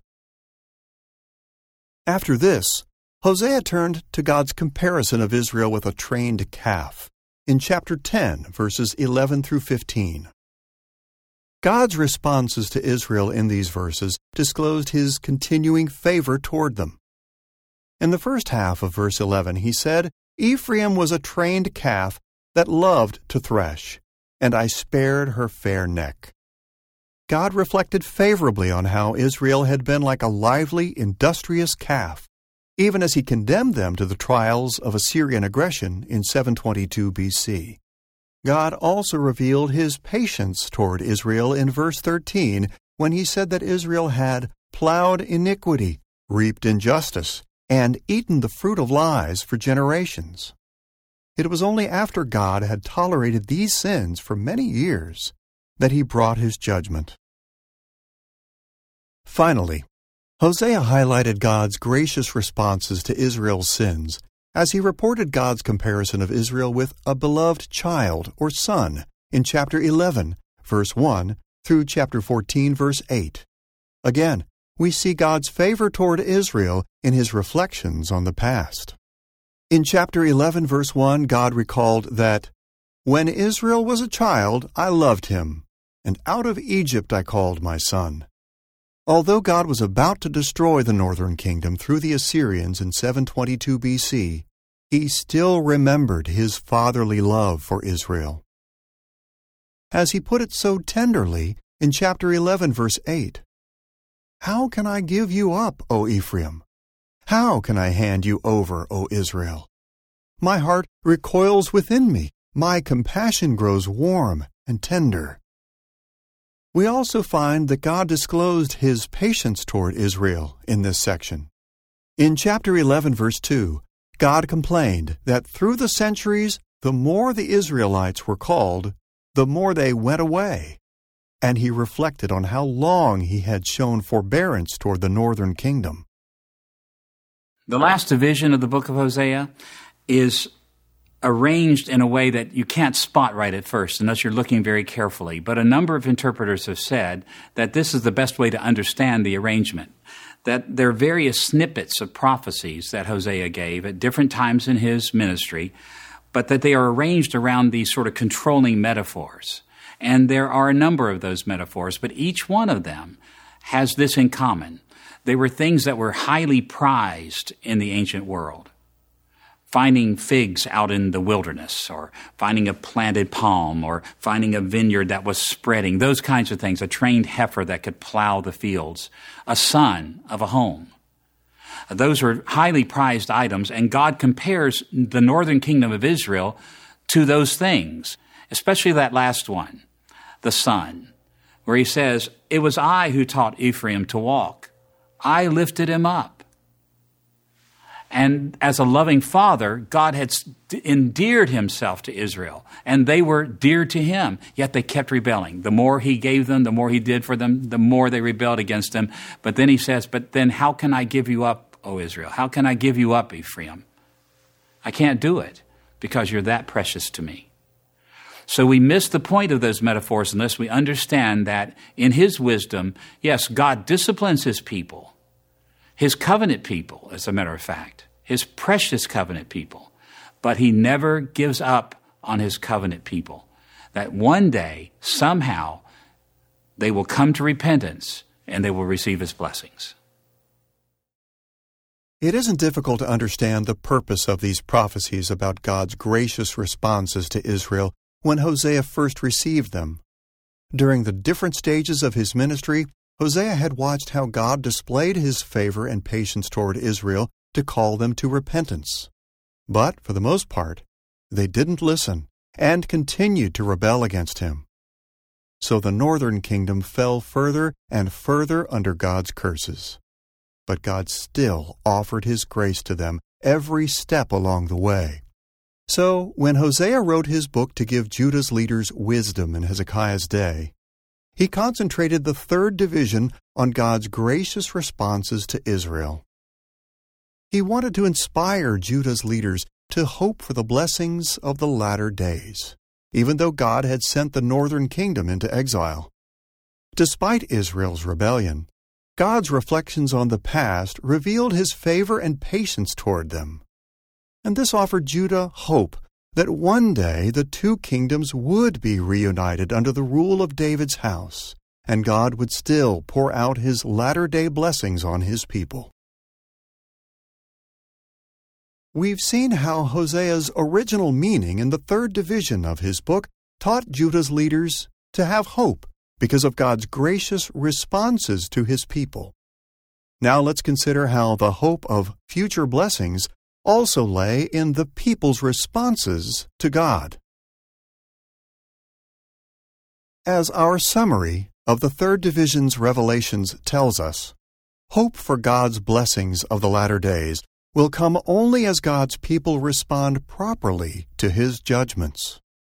After this, Hosea turned to God's comparison of Israel with a trained calf in chapter 10, verses 11 through 15. God's responses to Israel in these verses disclosed his continuing favor toward them. In the first half of verse 11, he said, "Ephraim was a trained calf that loved to thresh, and I spared her fair neck." God reflected favorably on how Israel had been like a lively, industrious calf, even as he condemned them to the trials of Assyrian aggression in 722 BC. God also revealed his patience toward Israel in verse 13 when he said that Israel had plowed iniquity, reaped injustice, and eaten the fruit of lies for generations. It was only after God had tolerated these sins for many years that he brought his judgment. Finally, Hosea highlighted God's gracious responses to Israel's sins as he reported God's comparison of Israel with a beloved child or son in chapter 11, verse 1 through chapter 14, verse 8. Again, we see God's favor toward Israel in his reflections on the past. In chapter 11, verse 1, God recalled that, "When Israel was a child, I loved him, and out of Egypt I called my son." Although God was about to destroy the northern kingdom through the Assyrians in 722 BC, he still remembered his fatherly love for Israel. As he put it so tenderly in chapter 11, verse 8, "How can I give you up, O Ephraim? How can I hand you over, O Israel? My heart recoils within me. My compassion grows warm and tender." We also find that God disclosed his patience toward Israel in this section. In chapter 11, verse 2, God complained that through the centuries, the more the Israelites were called, the more they went away. And he reflected on how long he had shown forbearance toward the northern kingdom. The last division of the book of Hosea is arranged in a way that you can't spot right at first unless you're looking very carefully. But a number of interpreters have said that this is the best way to understand the arrangement, that there are various snippets of prophecies that Hosea gave at different times in his ministry, but that they are arranged around these sort of controlling metaphors. And there are a number of those metaphors, but each one of them has this in common. They were things that were highly prized in the ancient world. Finding figs out in the wilderness, or finding a planted palm, or finding a vineyard that was spreading, those kinds of things, a trained heifer that could plow the fields, a son of a home. Those are highly prized items, and God compares the northern kingdom of Israel to those things, especially that last one. the Son, where he says, "It was I who taught Ephraim to walk. I lifted him up." And as a loving father, God had endeared himself to Israel, and they were dear to him, yet they kept rebelling. The more he gave them, the more he did for them, the more they rebelled against him. But then he says, "But then how can I give you up, O Israel? How can I give you up, Ephraim? I can't do it because you're that precious to me." So we miss the point of those metaphors unless we understand that in his wisdom, yes, God disciplines his people, his covenant people, as a matter of fact, his precious covenant people, but he never gives up on his covenant people. That one day, somehow, they will come to repentance and they will receive his blessings. It isn't difficult to understand the purpose of these prophecies about God's gracious responses to Israel when Hosea first received them. During the different stages of his ministry, Hosea had watched how God displayed his favor and patience toward Israel to call them to repentance. But, for the most part, they didn't listen and continued to rebel against him. So the northern kingdom fell further and further under God's curses. But God still offered his grace to them every step along the way. So, when Hosea wrote his book to give Judah's leaders wisdom in Hezekiah's day, he concentrated the third division on God's gracious responses to Israel. He wanted to inspire Judah's leaders to hope for the blessings of the latter days, even though God had sent the northern kingdom into exile. Despite Israel's rebellion, God's reflections on the past revealed his favor and patience toward them. And this offered Judah hope that one day the two kingdoms would be reunited under the rule of David's house, and God would still pour out his latter-day blessings on his people. We've seen how Hosea's original meaning in the third division of his book taught Judah's leaders to have hope because of God's gracious responses to his people. Now let's consider how the hope of future blessings also lay in the people's responses to God. As our summary of the third division's revelations tells us, hope for God's blessings of the latter days will come only as God's people respond properly to his judgments.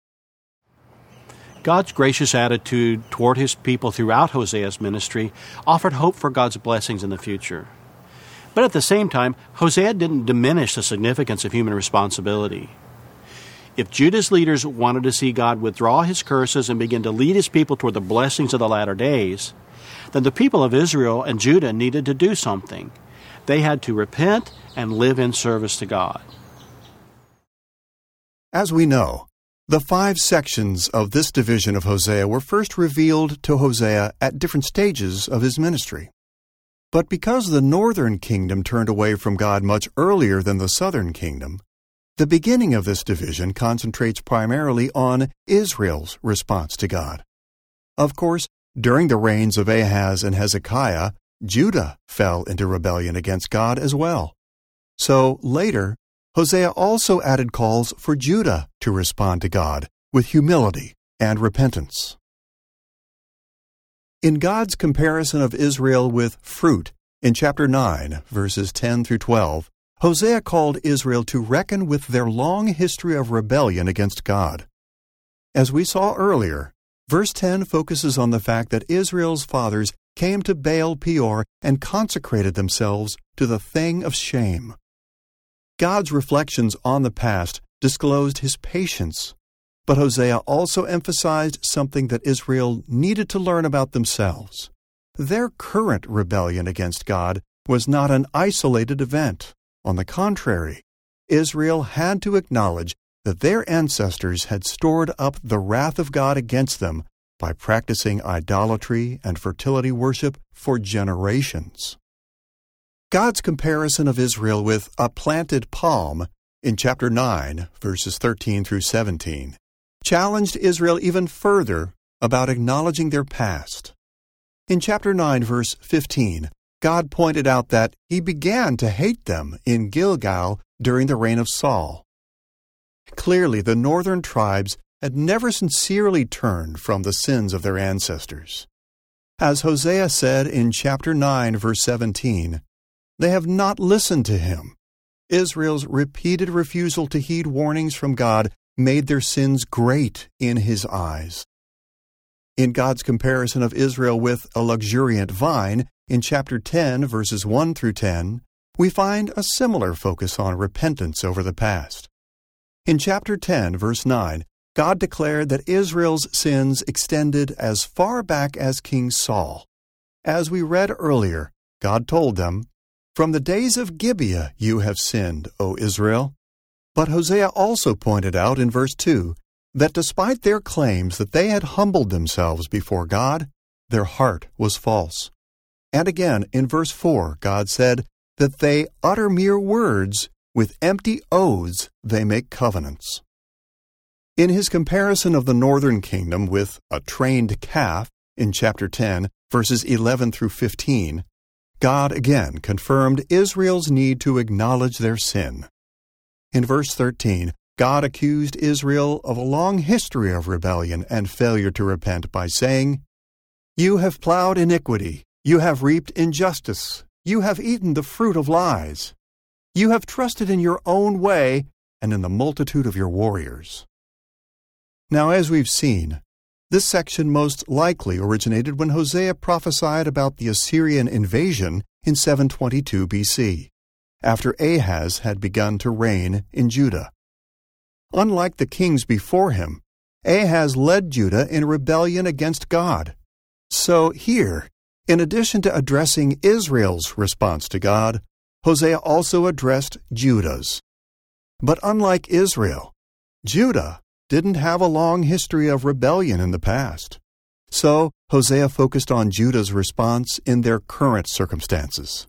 God's gracious attitude toward his people throughout Hosea's ministry offered hope for God's blessings in the future. But at the same time, Hosea didn't diminish the significance of human responsibility. If Judah's leaders wanted to see God withdraw his curses and begin to lead his people toward the blessings of the latter days, then the people of Israel and Judah needed to do something. They had to repent and live in service to God. As we know, the 5 sections of this division of Hosea were first revealed to Hosea at different stages of his ministry. But because the northern kingdom turned away from God much earlier than the southern kingdom, the beginning of this division concentrates primarily on Israel's response to God. Of course, during the reigns of Ahaz and Hezekiah, Judah fell into rebellion against God as well. So later, Hosea also added calls for Judah to respond to God with humility and repentance. In God's comparison of Israel with fruit, in chapter 9, verses 10 through 12, Hosea called Israel to reckon with their long history of rebellion against God. As we saw earlier, verse 10 focuses on the fact that Israel's fathers came to Baal Peor and consecrated themselves to the thing of shame. God's reflections on the past disclosed his patience, but Hosea also emphasized something that Israel needed to learn about themselves. Their current rebellion against God was not an isolated event. On the contrary, Israel had to acknowledge that their ancestors had stored up the wrath of God against them by practicing idolatry and fertility worship for generations. God's comparison of Israel with a planted palm in chapter 9, verses 13 through 17, challenged Israel even further about acknowledging their past. In chapter 9, verse 15, God pointed out that he began to hate them in Gilgal during the reign of Saul. Clearly, the northern tribes had never sincerely turned from the sins of their ancestors. As Hosea said in chapter 9, verse 17, "They have not listened to him." Israel's repeated refusal to heed warnings from God made their sins great in his eyes. In God's comparison of Israel with a luxuriant vine, in chapter 10, verses 1 through 10, we find a similar focus on repentance over the past. In chapter 10, verse 9, God declared that Israel's sins extended as far back as King Saul. As we read earlier, God told them, "From the days of Gibeah you have sinned, O Israel." But Hosea also pointed out in verse 2 that despite their claims that they had humbled themselves before God, their heart was false. And again, in verse 4, God said that they utter mere words, with empty oaths they make covenants. In his comparison of the northern kingdom with a trained calf in chapter 10, verses 11 through 15, God again confirmed Israel's need to acknowledge their sin. In verse 13, God accused Israel of a long history of rebellion and failure to repent by saying, "You have plowed iniquity, you have reaped injustice, you have eaten the fruit of lies. You have trusted in your own way and in the multitude of your warriors." Now, as we've seen, this section most likely originated when Hosea prophesied about the Assyrian invasion in 722 BC, after Ahaz had begun to reign in Judah. Unlike the kings before him, Ahaz led Judah in rebellion against God. So here, in addition to addressing Israel's response to God, Hosea also addressed Judah's. But unlike Israel, Judah didn't have a long history of rebellion in the past. So Hosea focused on Judah's response in their current circumstances.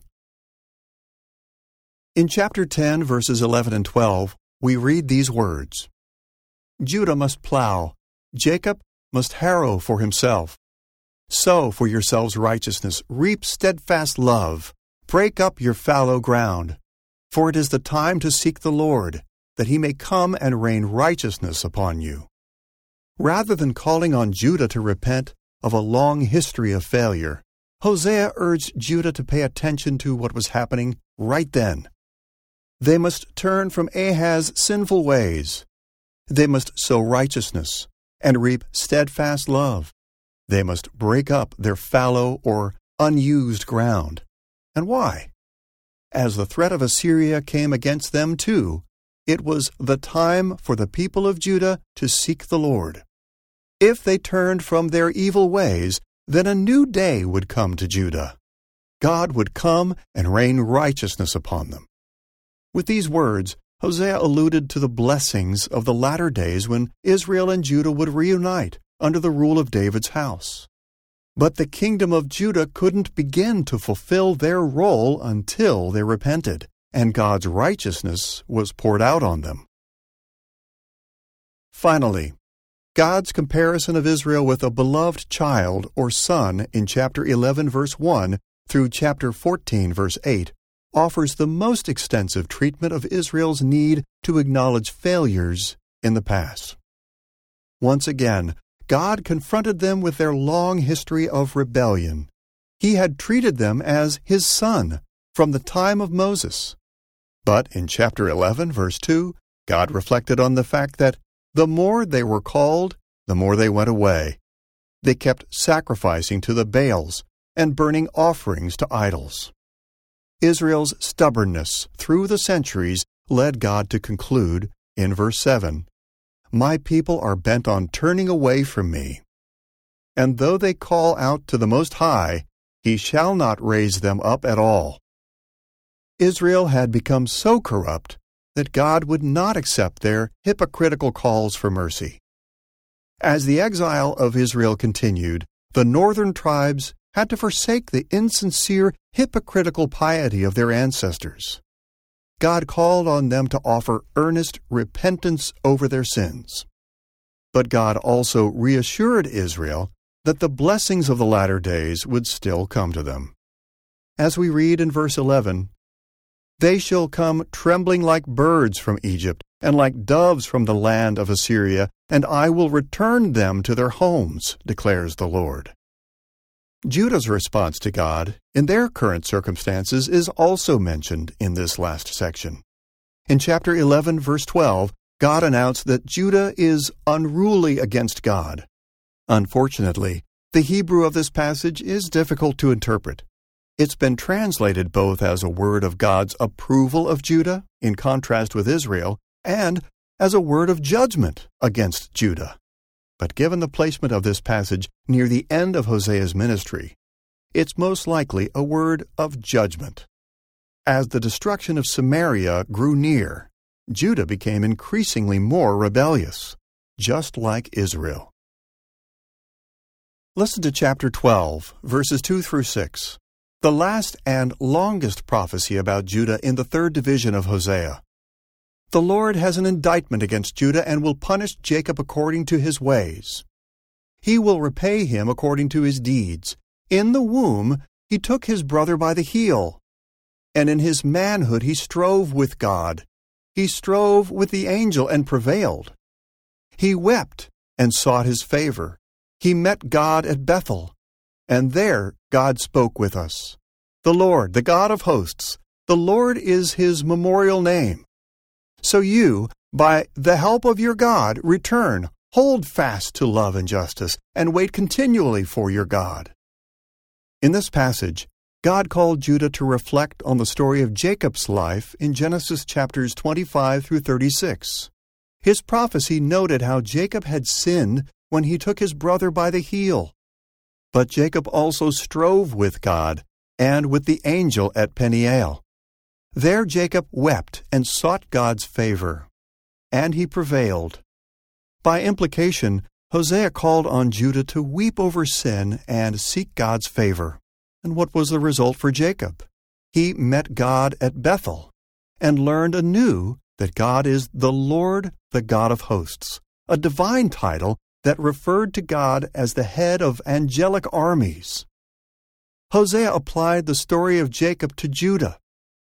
In chapter 10, verses 11 and 12, we read these words, "Judah must plow, Jacob must harrow for himself. Sow for yourselves righteousness, reap steadfast love, break up your fallow ground. For it is the time to seek the Lord, that he may come and rain righteousness upon you." Rather than calling on Judah to repent of a long history of failure, Hosea urged Judah to pay attention to what was happening right then. They must turn from Ahaz's sinful ways. They must sow righteousness and reap steadfast love. They must break up their fallow or unused ground. And why? As the threat of Assyria came against them too, it was the time for the people of Judah to seek the Lord. If they turned from their evil ways, then a new day would come to Judah. God would come and rain righteousness upon them. With these words, Hosea alluded to the blessings of the latter days when Israel and Judah would reunite under the rule of David's house. But the kingdom of Judah couldn't begin to fulfill their role until they repented, and God's righteousness was poured out on them. Finally, God's comparison of Israel with a beloved child or son in chapter 11, verse 1 through chapter 14, verse 8, offers the most extensive treatment of Israel's need to acknowledge failures in the past. Once again, God confronted them with their long history of rebellion. He had treated them as his son from the time of Moses. But in chapter 11, verse 2, God reflected on the fact that the more they were called, the more they went away. They kept sacrificing to the Baals and burning offerings to idols. Israel's stubbornness through the centuries led God to conclude, in verse 7, "My people are bent on turning away from me. And though they call out to the Most High, he shall not raise them up at all." Israel had become so corrupt that God would not accept their hypocritical calls for mercy. As the exile of Israel continued, the northern tribes had to forsake the insincere, hypocritical piety of their ancestors. God called on them to offer earnest repentance over their sins. But God also reassured Israel that the blessings of the latter days would still come to them. As we read in verse 11, They shall come trembling like birds from Egypt, and like doves from the land of Assyria, and I will return them to their homes, declares the Lord. Judah's response to God in their current circumstances is also mentioned in this last section. In chapter 11, verse 12, God announced that Judah is unruly against God. Unfortunately, the Hebrew of this passage is difficult to interpret. It's been translated both as a word of God's approval of Judah, in contrast with Israel, and as a word of judgment against Judah. But given the placement of this passage near the end of Hosea's ministry, it's most likely a word of judgment. As the destruction of Samaria grew near, Judah became increasingly more rebellious, just like Israel. Listen to chapter 12, verses 2 through 6, the last and longest prophecy about Judah in the third division of Hosea. The Lord has an indictment against Judah and will punish Jacob according to his ways. He will repay him according to his deeds. In the womb he took his brother by the heel, and in his manhood he strove with God. He strove with the angel and prevailed. He wept and sought his favor. He met God at Bethel, and there God spoke with us. The Lord, the God of hosts, the Lord is his memorial name. So you, by the help of your God, return, hold fast to love and justice, and wait continually for your God. In this passage, God called Judah to reflect on the story of Jacob's life in Genesis chapters 25 through 36. His prophecy noted how Jacob had sinned when he took his brother by the heel. But Jacob also strove with God and with the angel at Peniel. There Jacob wept and sought God's favor, and he prevailed. By implication, Hosea called on Judah to weep over sin and seek God's favor. And what was the result for Jacob? He met God at Bethel and learned anew that God is the Lord, the God of hosts, a divine title that referred to God as the head of angelic armies. Hosea applied the story of Jacob to Judah.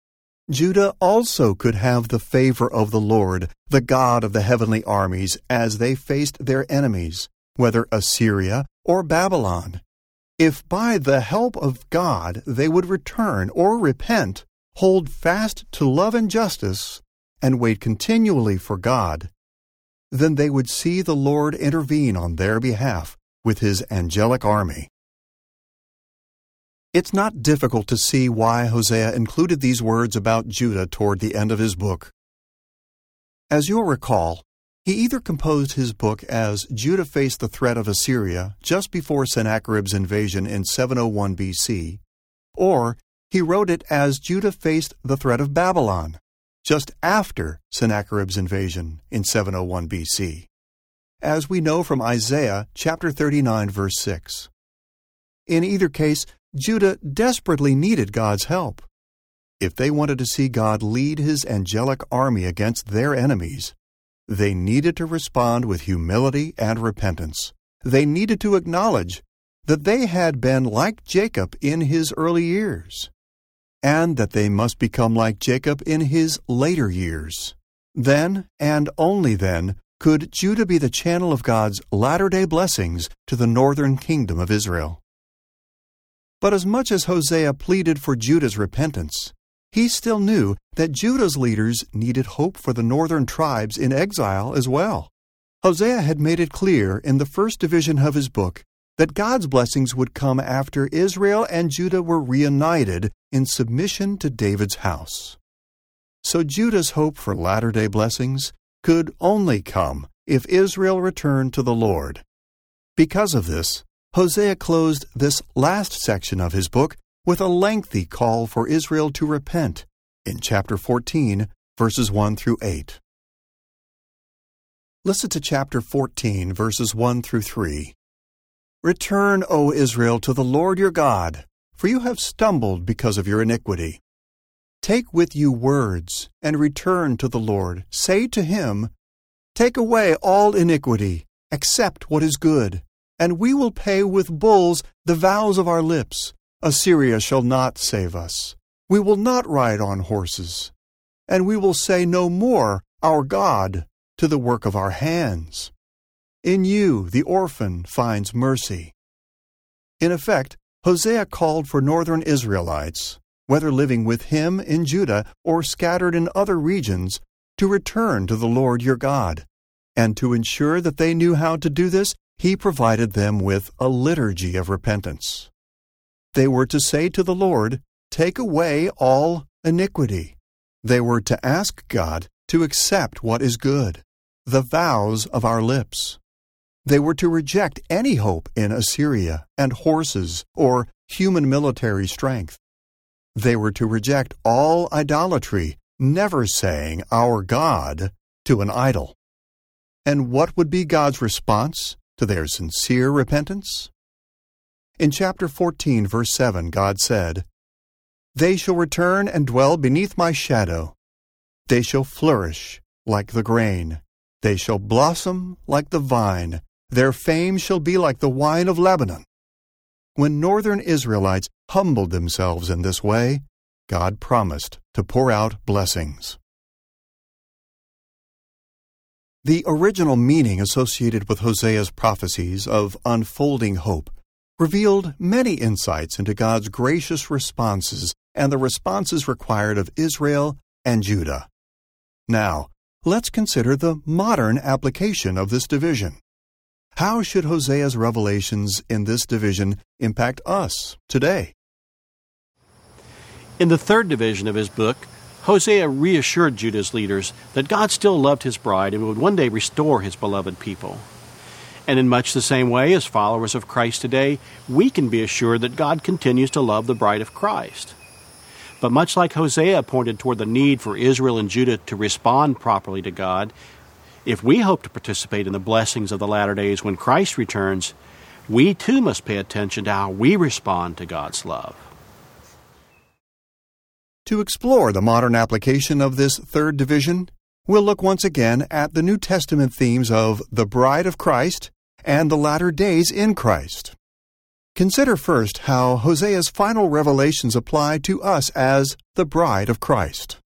Judah also could have the favor of the Lord, the God of the heavenly armies, as they faced their enemies, whether Assyria or Babylon. If by the help of God they would return or repent, hold fast to love and justice, and wait continually for God, then they would see the Lord intervene on their behalf with his angelic army. It's not difficult to see why Hosea included these words about Judah toward the end of his book. As you'll recall, he either composed his book as Judah faced the threat of Assyria just before Sennacherib's invasion in 701 BC, or he wrote it as Judah faced the threat of Babylon just after Sennacherib's invasion in 701 BC, as we know from Isaiah chapter 39, verse 6. In either case, Judah desperately needed God's help. If they wanted to see God lead his angelic army against their enemies, they needed to respond with humility and repentance. They needed to acknowledge that they had been like Jacob in his early years, and that they must become like Jacob in his later years. Then, and only then, could Judah be the channel of God's latter-day blessings to the northern kingdom of Israel. But as much as Hosea pleaded for Judah's repentance, he still knew that Judah's leaders needed hope for the northern tribes in exile as well. Hosea had made it clear in the first division of his book that God's blessings would come after Israel and Judah were reunited in submission to David's house. So Judah's hope for latter-day blessings could only come if Israel returned to the Lord. Because of this, Hosea closed this last section of his book with a lengthy call for Israel to repent in chapter 14, verses 1 through 8. Listen to chapter 14, verses 1 through 3. Return, O Israel, to the Lord your God, for you have stumbled because of your iniquity. Take with you words, and return to the Lord. Say to him, take away all iniquity, accept what is good, and we will pay with bulls the vows of our lips. Assyria shall not save us. We will not ride on horses, and we will say no more, our God, to the work of our hands. In you the orphan finds mercy. In effect, Hosea called for northern Israelites, whether living with him in Judah or scattered in other regions, to return to the Lord your God. And to ensure that they knew how to do this, he provided them with a liturgy of repentance. They were to say to the Lord, "Take away all iniquity." They were to ask God to accept what is good, the vows of our lips. They were to reject any hope in Assyria and horses or human military strength. They were to reject all idolatry, never saying "our God" to an idol. And what would be God's response to their sincere repentance? In chapter 14, verse 7, God said, "They shall return and dwell beneath my shadow. They shall flourish like the grain. They shall blossom like the vine. Their fame shall be like the wine of Lebanon." When northern Israelites humbled themselves in this way, God promised to pour out blessings. The original meaning associated with Hosea's prophecies of unfolding hope revealed many insights into God's gracious responses and the responses required of Israel and Judah. Now, let's consider the modern application of this division. How should Hosea's revelations in this division impact us today? In the third division of his book, Hosea reassured Judah's leaders that God still loved his bride and would one day restore his beloved people. And in much the same way, as followers of Christ today, we can be assured that God continues to love the bride of Christ. But much like Hosea pointed toward the need for Israel and Judah to respond properly to God, if we hope to participate in the blessings of the latter days when Christ returns, we too must pay attention to how we respond to God's love. To explore the modern application of this third division, we'll look once again at the New Testament themes of the bride of Christ and the latter days in Christ. Consider first how Hosea's final revelations apply to us as the bride of Christ.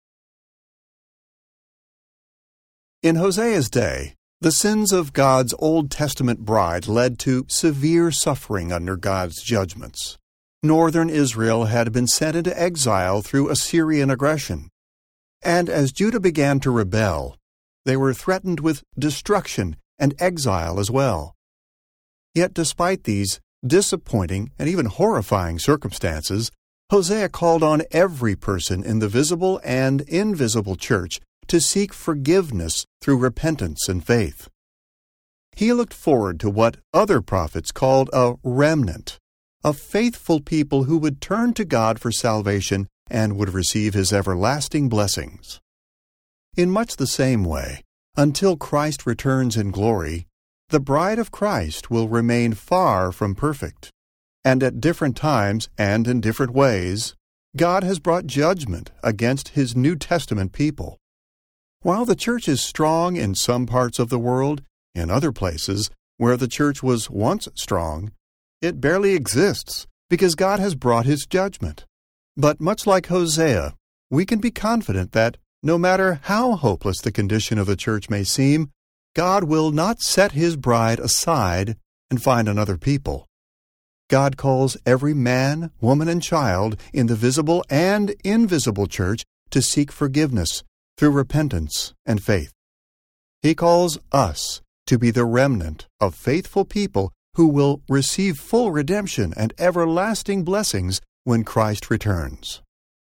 In Hosea's day, the sins of God's Old Testament bride led to severe suffering under God's judgments. Northern Israel had been sent into exile through Assyrian aggression. And as Judah began to rebel, they were threatened with destruction and exile as well. Yet despite these disappointing and even horrifying circumstances, Hosea called on every person in the visible and invisible church to seek forgiveness through repentance and faith. He looked forward to what other prophets called a remnant, a faithful people who would turn to God for salvation and would receive His everlasting blessings. In much the same way, until Christ returns in glory, the bride of Christ will remain far from perfect. And at different times and in different ways, God has brought judgment against His New Testament people. While the church is strong in some parts of the world, in other places where the church was once strong, it barely exists because God has brought His judgment. But much like Hosea, we can be confident that no matter how hopeless the condition of the church may seem, God will not set His bride aside and find another people. God calls every man, woman, and child in the visible and invisible church to seek forgiveness through repentance and faith. He calls us to be the remnant of faithful people who will receive full redemption and everlasting blessings when Christ returns.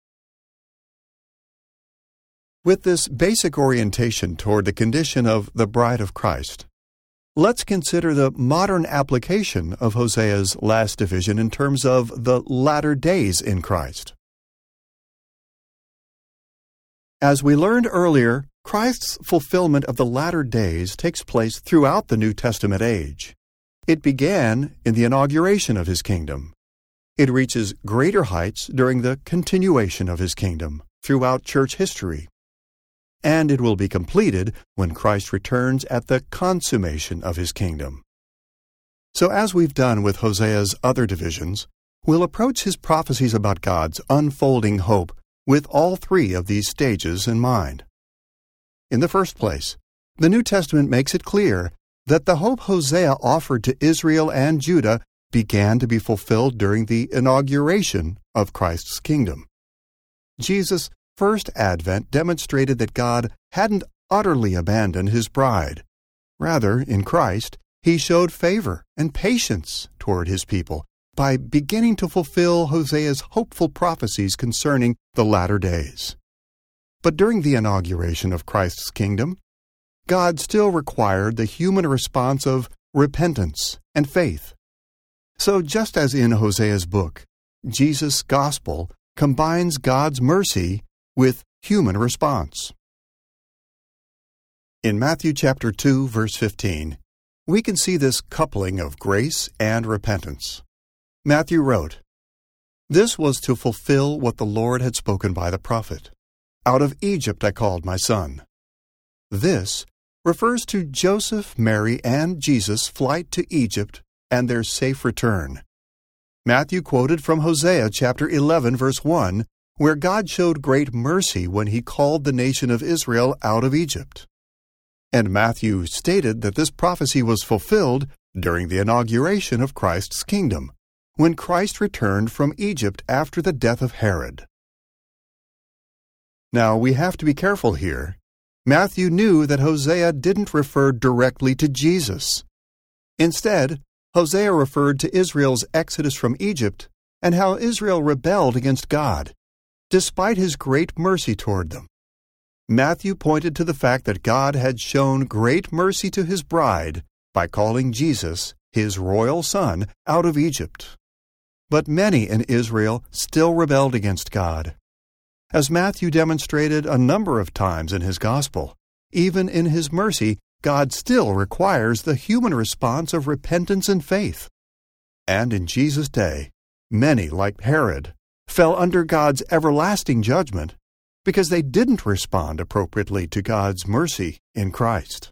With this basic orientation toward the condition of the bride of Christ, let's consider the modern application of Hosea's last division in terms of the latter days in Christ. As we learned earlier, Christ's fulfillment of the latter days takes place throughout the New Testament age. It began in the inauguration of His kingdom. It reaches greater heights during the continuation of His kingdom throughout church history. And it will be completed when Christ returns at the consummation of His kingdom. So as we've done with Hosea's other divisions, we'll approach his prophecies about God's unfolding hope with all three of these stages in mind. In the first place, the New Testament makes it clear that the hope Hosea offered to Israel and Judah began to be fulfilled during the inauguration of Christ's kingdom. Jesus' first advent demonstrated that God hadn't utterly abandoned his bride. Rather, in Christ, he showed favor and patience toward his people by beginning to fulfill Hosea's hopeful prophecies concerning the latter days. But during the inauguration of Christ's kingdom, God still required the human response of repentance and faith. So just as in Hosea's book, Jesus' gospel combines God's mercy with human response. In Matthew chapter 2, verse 15, we can see this coupling of grace and repentance. Matthew wrote, "This was to fulfill what the Lord had spoken by the prophet. Out of Egypt I called my son." This refers to Joseph, Mary, and Jesus' flight to Egypt and their safe return. Matthew quoted from Hosea chapter 11, verse 1, where God showed great mercy when he called the nation of Israel out of Egypt. And Matthew stated that this prophecy was fulfilled during the inauguration of Christ's kingdom, when Christ returned from Egypt after the death of Herod. Now, we have to be careful here. Matthew knew that Hosea didn't refer directly to Jesus. Instead, Hosea referred to Israel's exodus from Egypt and how Israel rebelled against God, despite his great mercy toward them. Matthew pointed to the fact that God had shown great mercy to his bride by calling Jesus, his royal son, out of Egypt. But many in Israel still rebelled against God. As Matthew demonstrated a number of times in his gospel, even in his mercy, God still requires the human response of repentance and faith. And in Jesus' day, many, like Herod, fell under God's everlasting judgment because they didn't respond appropriately to God's mercy in Christ.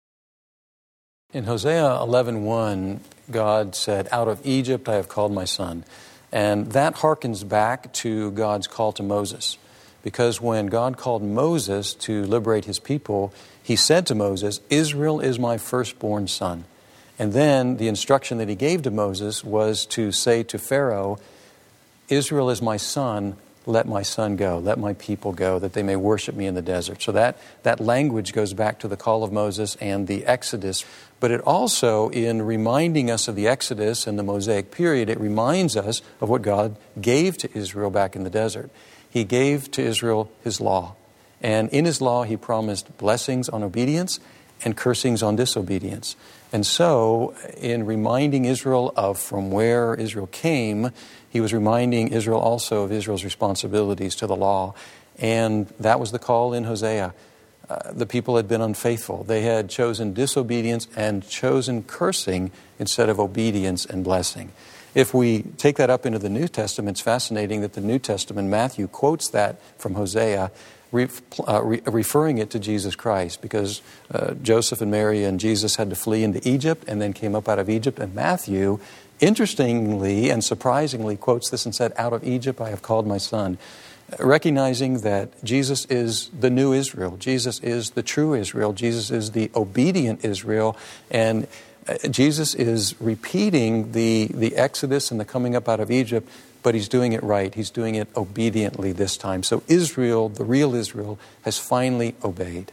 In Hosea 11:1, God said, "Out of Egypt I have called my son." And that harkens back to God's call to Moses. Because when God called Moses to liberate his people, he said to Moses, "Israel is my firstborn son." And then the instruction that he gave to Moses was to say to Pharaoh, "Israel is my son, let my son go, let my people go, that they may worship me in the desert." So that language goes back to the call of Moses and the Exodus. But it also, in reminding us of the Exodus and the Mosaic period, it reminds us of what God gave to Israel back in the desert. He gave to Israel his law. And in his law, he promised blessings on obedience and cursings on disobedience. And so, in reminding Israel of from where Israel came, he was reminding Israel also of Israel's responsibilities to the law. And that was the call in Hosea. The people had been unfaithful. They had chosen disobedience and chosen cursing instead of obedience and blessing. If we take that up into the New Testament, it's fascinating that the New Testament, Matthew, quotes that from Hosea, referring it to Jesus Christ, because Joseph and Mary and Jesus had to flee into Egypt and then came up out of Egypt. And Matthew, interestingly and surprisingly, quotes this and said, "Out of Egypt I have called my son," recognizing that Jesus is the new Israel. Jesus is the true Israel. Jesus is the obedient Israel. And Jesus is repeating the Exodus and the coming up out of Egypt, but he's doing it right. He's doing it obediently this time. So Israel, the real Israel, has finally obeyed.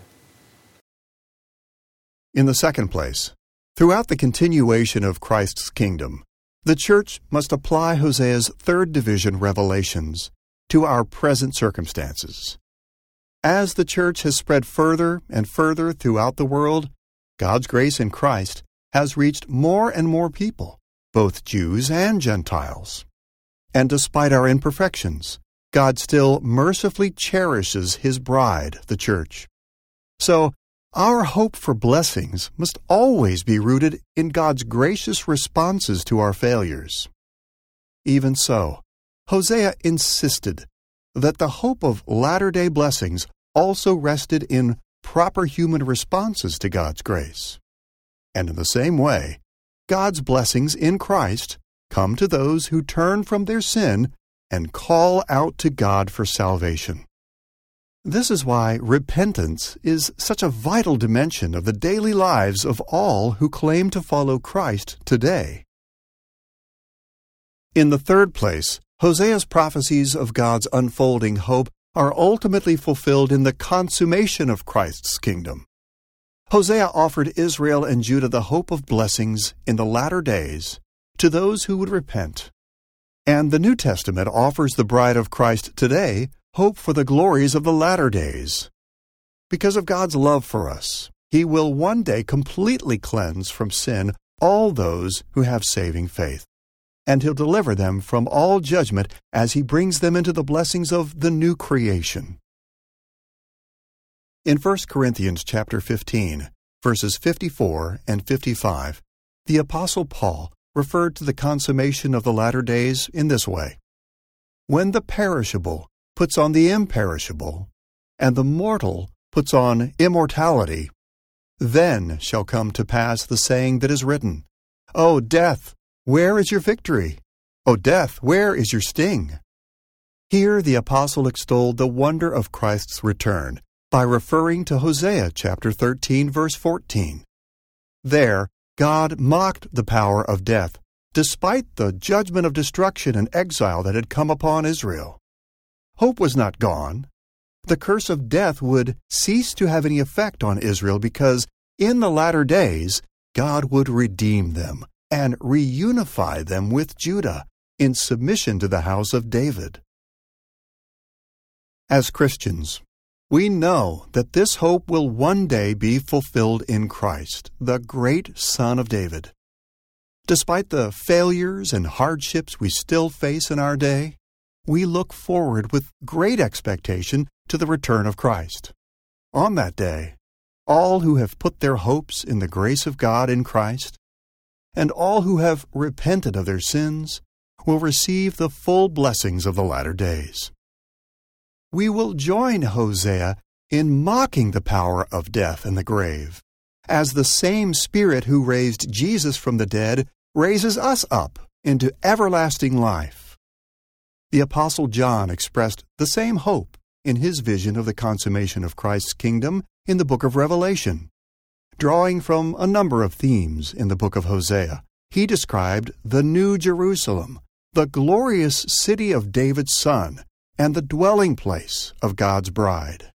In the second place, throughout the continuation of Christ's kingdom, the church must apply Hosea's third division revelations to our present circumstances. As the church has spread further and further throughout the world, God's grace in Christ has reached more and more people, both Jews and Gentiles. And despite our imperfections, God still mercifully cherishes his bride, the church. So, our hope for blessings must always be rooted in God's gracious responses to our failures. Even so, Hosea insisted that the hope of latter-day blessings also rested in proper human responses to God's grace. And in the same way, God's blessings in Christ come to those who turn from their sin and call out to God for salvation. This is why repentance is such a vital dimension of the daily lives of all who claim to follow Christ today. In the third place, Hosea's prophecies of God's unfolding hope are ultimately fulfilled in the consummation of Christ's kingdom. Hosea offered Israel and Judah the hope of blessings in the latter days to those who would repent. And the New Testament offers the bride of Christ today hope for the glories of the latter days. Because of God's love for us, He will one day completely cleanse from sin all those who have saving faith, and He'll deliver them from all judgment as He brings them into the blessings of the new creation. In 1 Corinthians chapter 15, verses 54 and 55, the Apostle Paul referred to the consummation of the latter days in this way: "When the perishable puts on the imperishable, and the mortal puts on immortality, then shall come to pass the saying that is written, O death, where is your victory? O death, where is your sting?" Here the apostle extolled the wonder of Christ's return by referring to Hosea chapter 13, verse 14. There, God mocked the power of death, despite the judgment of destruction and exile that had come upon Israel. Hope was not gone. The curse of death would cease to have any effect on Israel because in the latter days God would redeem them and reunify them with Judah in submission to the house of David. As Christians, we know that this hope will one day be fulfilled in Christ, the great Son of David. Despite the failures and hardships we still face in our day, we look forward with great expectation to the return of Christ. On that day, all who have put their hopes in the grace of God in Christ, and all who have repented of their sins, will receive the full blessings of the latter days. We will join Hosea in mocking the power of death and the grave, as the same Spirit who raised Jesus from the dead raises us up into everlasting life. The Apostle John expressed the same hope in his vision of the consummation of Christ's kingdom in the book of Revelation. Drawing from a number of themes in the book of Hosea, he described the New Jerusalem, the glorious city of David's son, and the dwelling place of God's bride.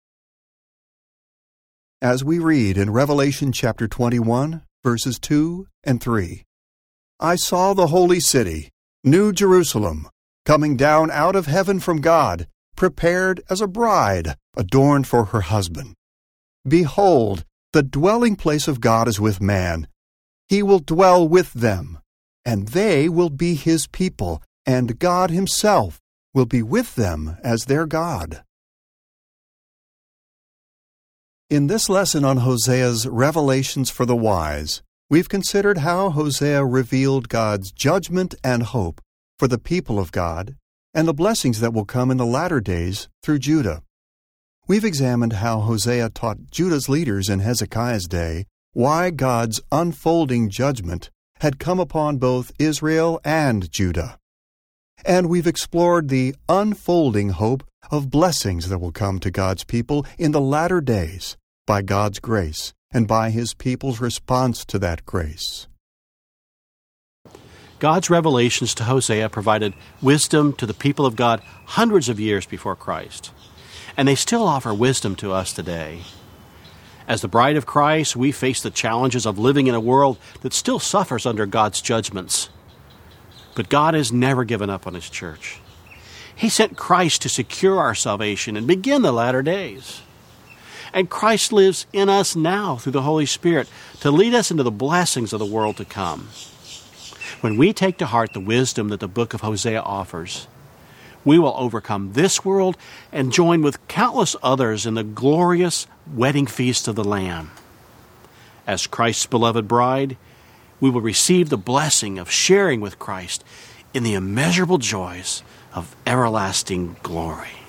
As we read in Revelation chapter 21, verses 2 and 3, "I saw the holy city, New Jerusalem, coming down out of heaven from God, prepared as a bride, adorned for her husband. Behold, the dwelling place of God is with man. He will dwell with them, and they will be His people, and God Himself will be with them as their God." In this lesson on Hosea's revelations for the wise, we've considered how Hosea revealed God's judgment and hope for the people of God and the blessings that will come in the latter days through Judah. We've examined how Hosea taught Judah's leaders in Hezekiah's day why God's unfolding judgment had come upon both Israel and Judah. And we've explored the unfolding hope of blessings that will come to God's people in the latter days by God's grace and by His people's response to that grace. God's revelations to Hosea provided wisdom to the people of God hundreds of years before Christ, and they still offer wisdom to us today. As the bride of Christ, we face the challenges of living in a world that still suffers under God's judgments. But God has never given up on His church. He sent Christ to secure our salvation and begin the latter days. And Christ lives in us now through the Holy Spirit to lead us into the blessings of the world to come. When we take to heart the wisdom that the book of Hosea offers, we will overcome this world and join with countless others in the glorious wedding feast of the Lamb. As Christ's beloved bride, we will receive the blessing of sharing with Christ in the immeasurable joys of everlasting glory.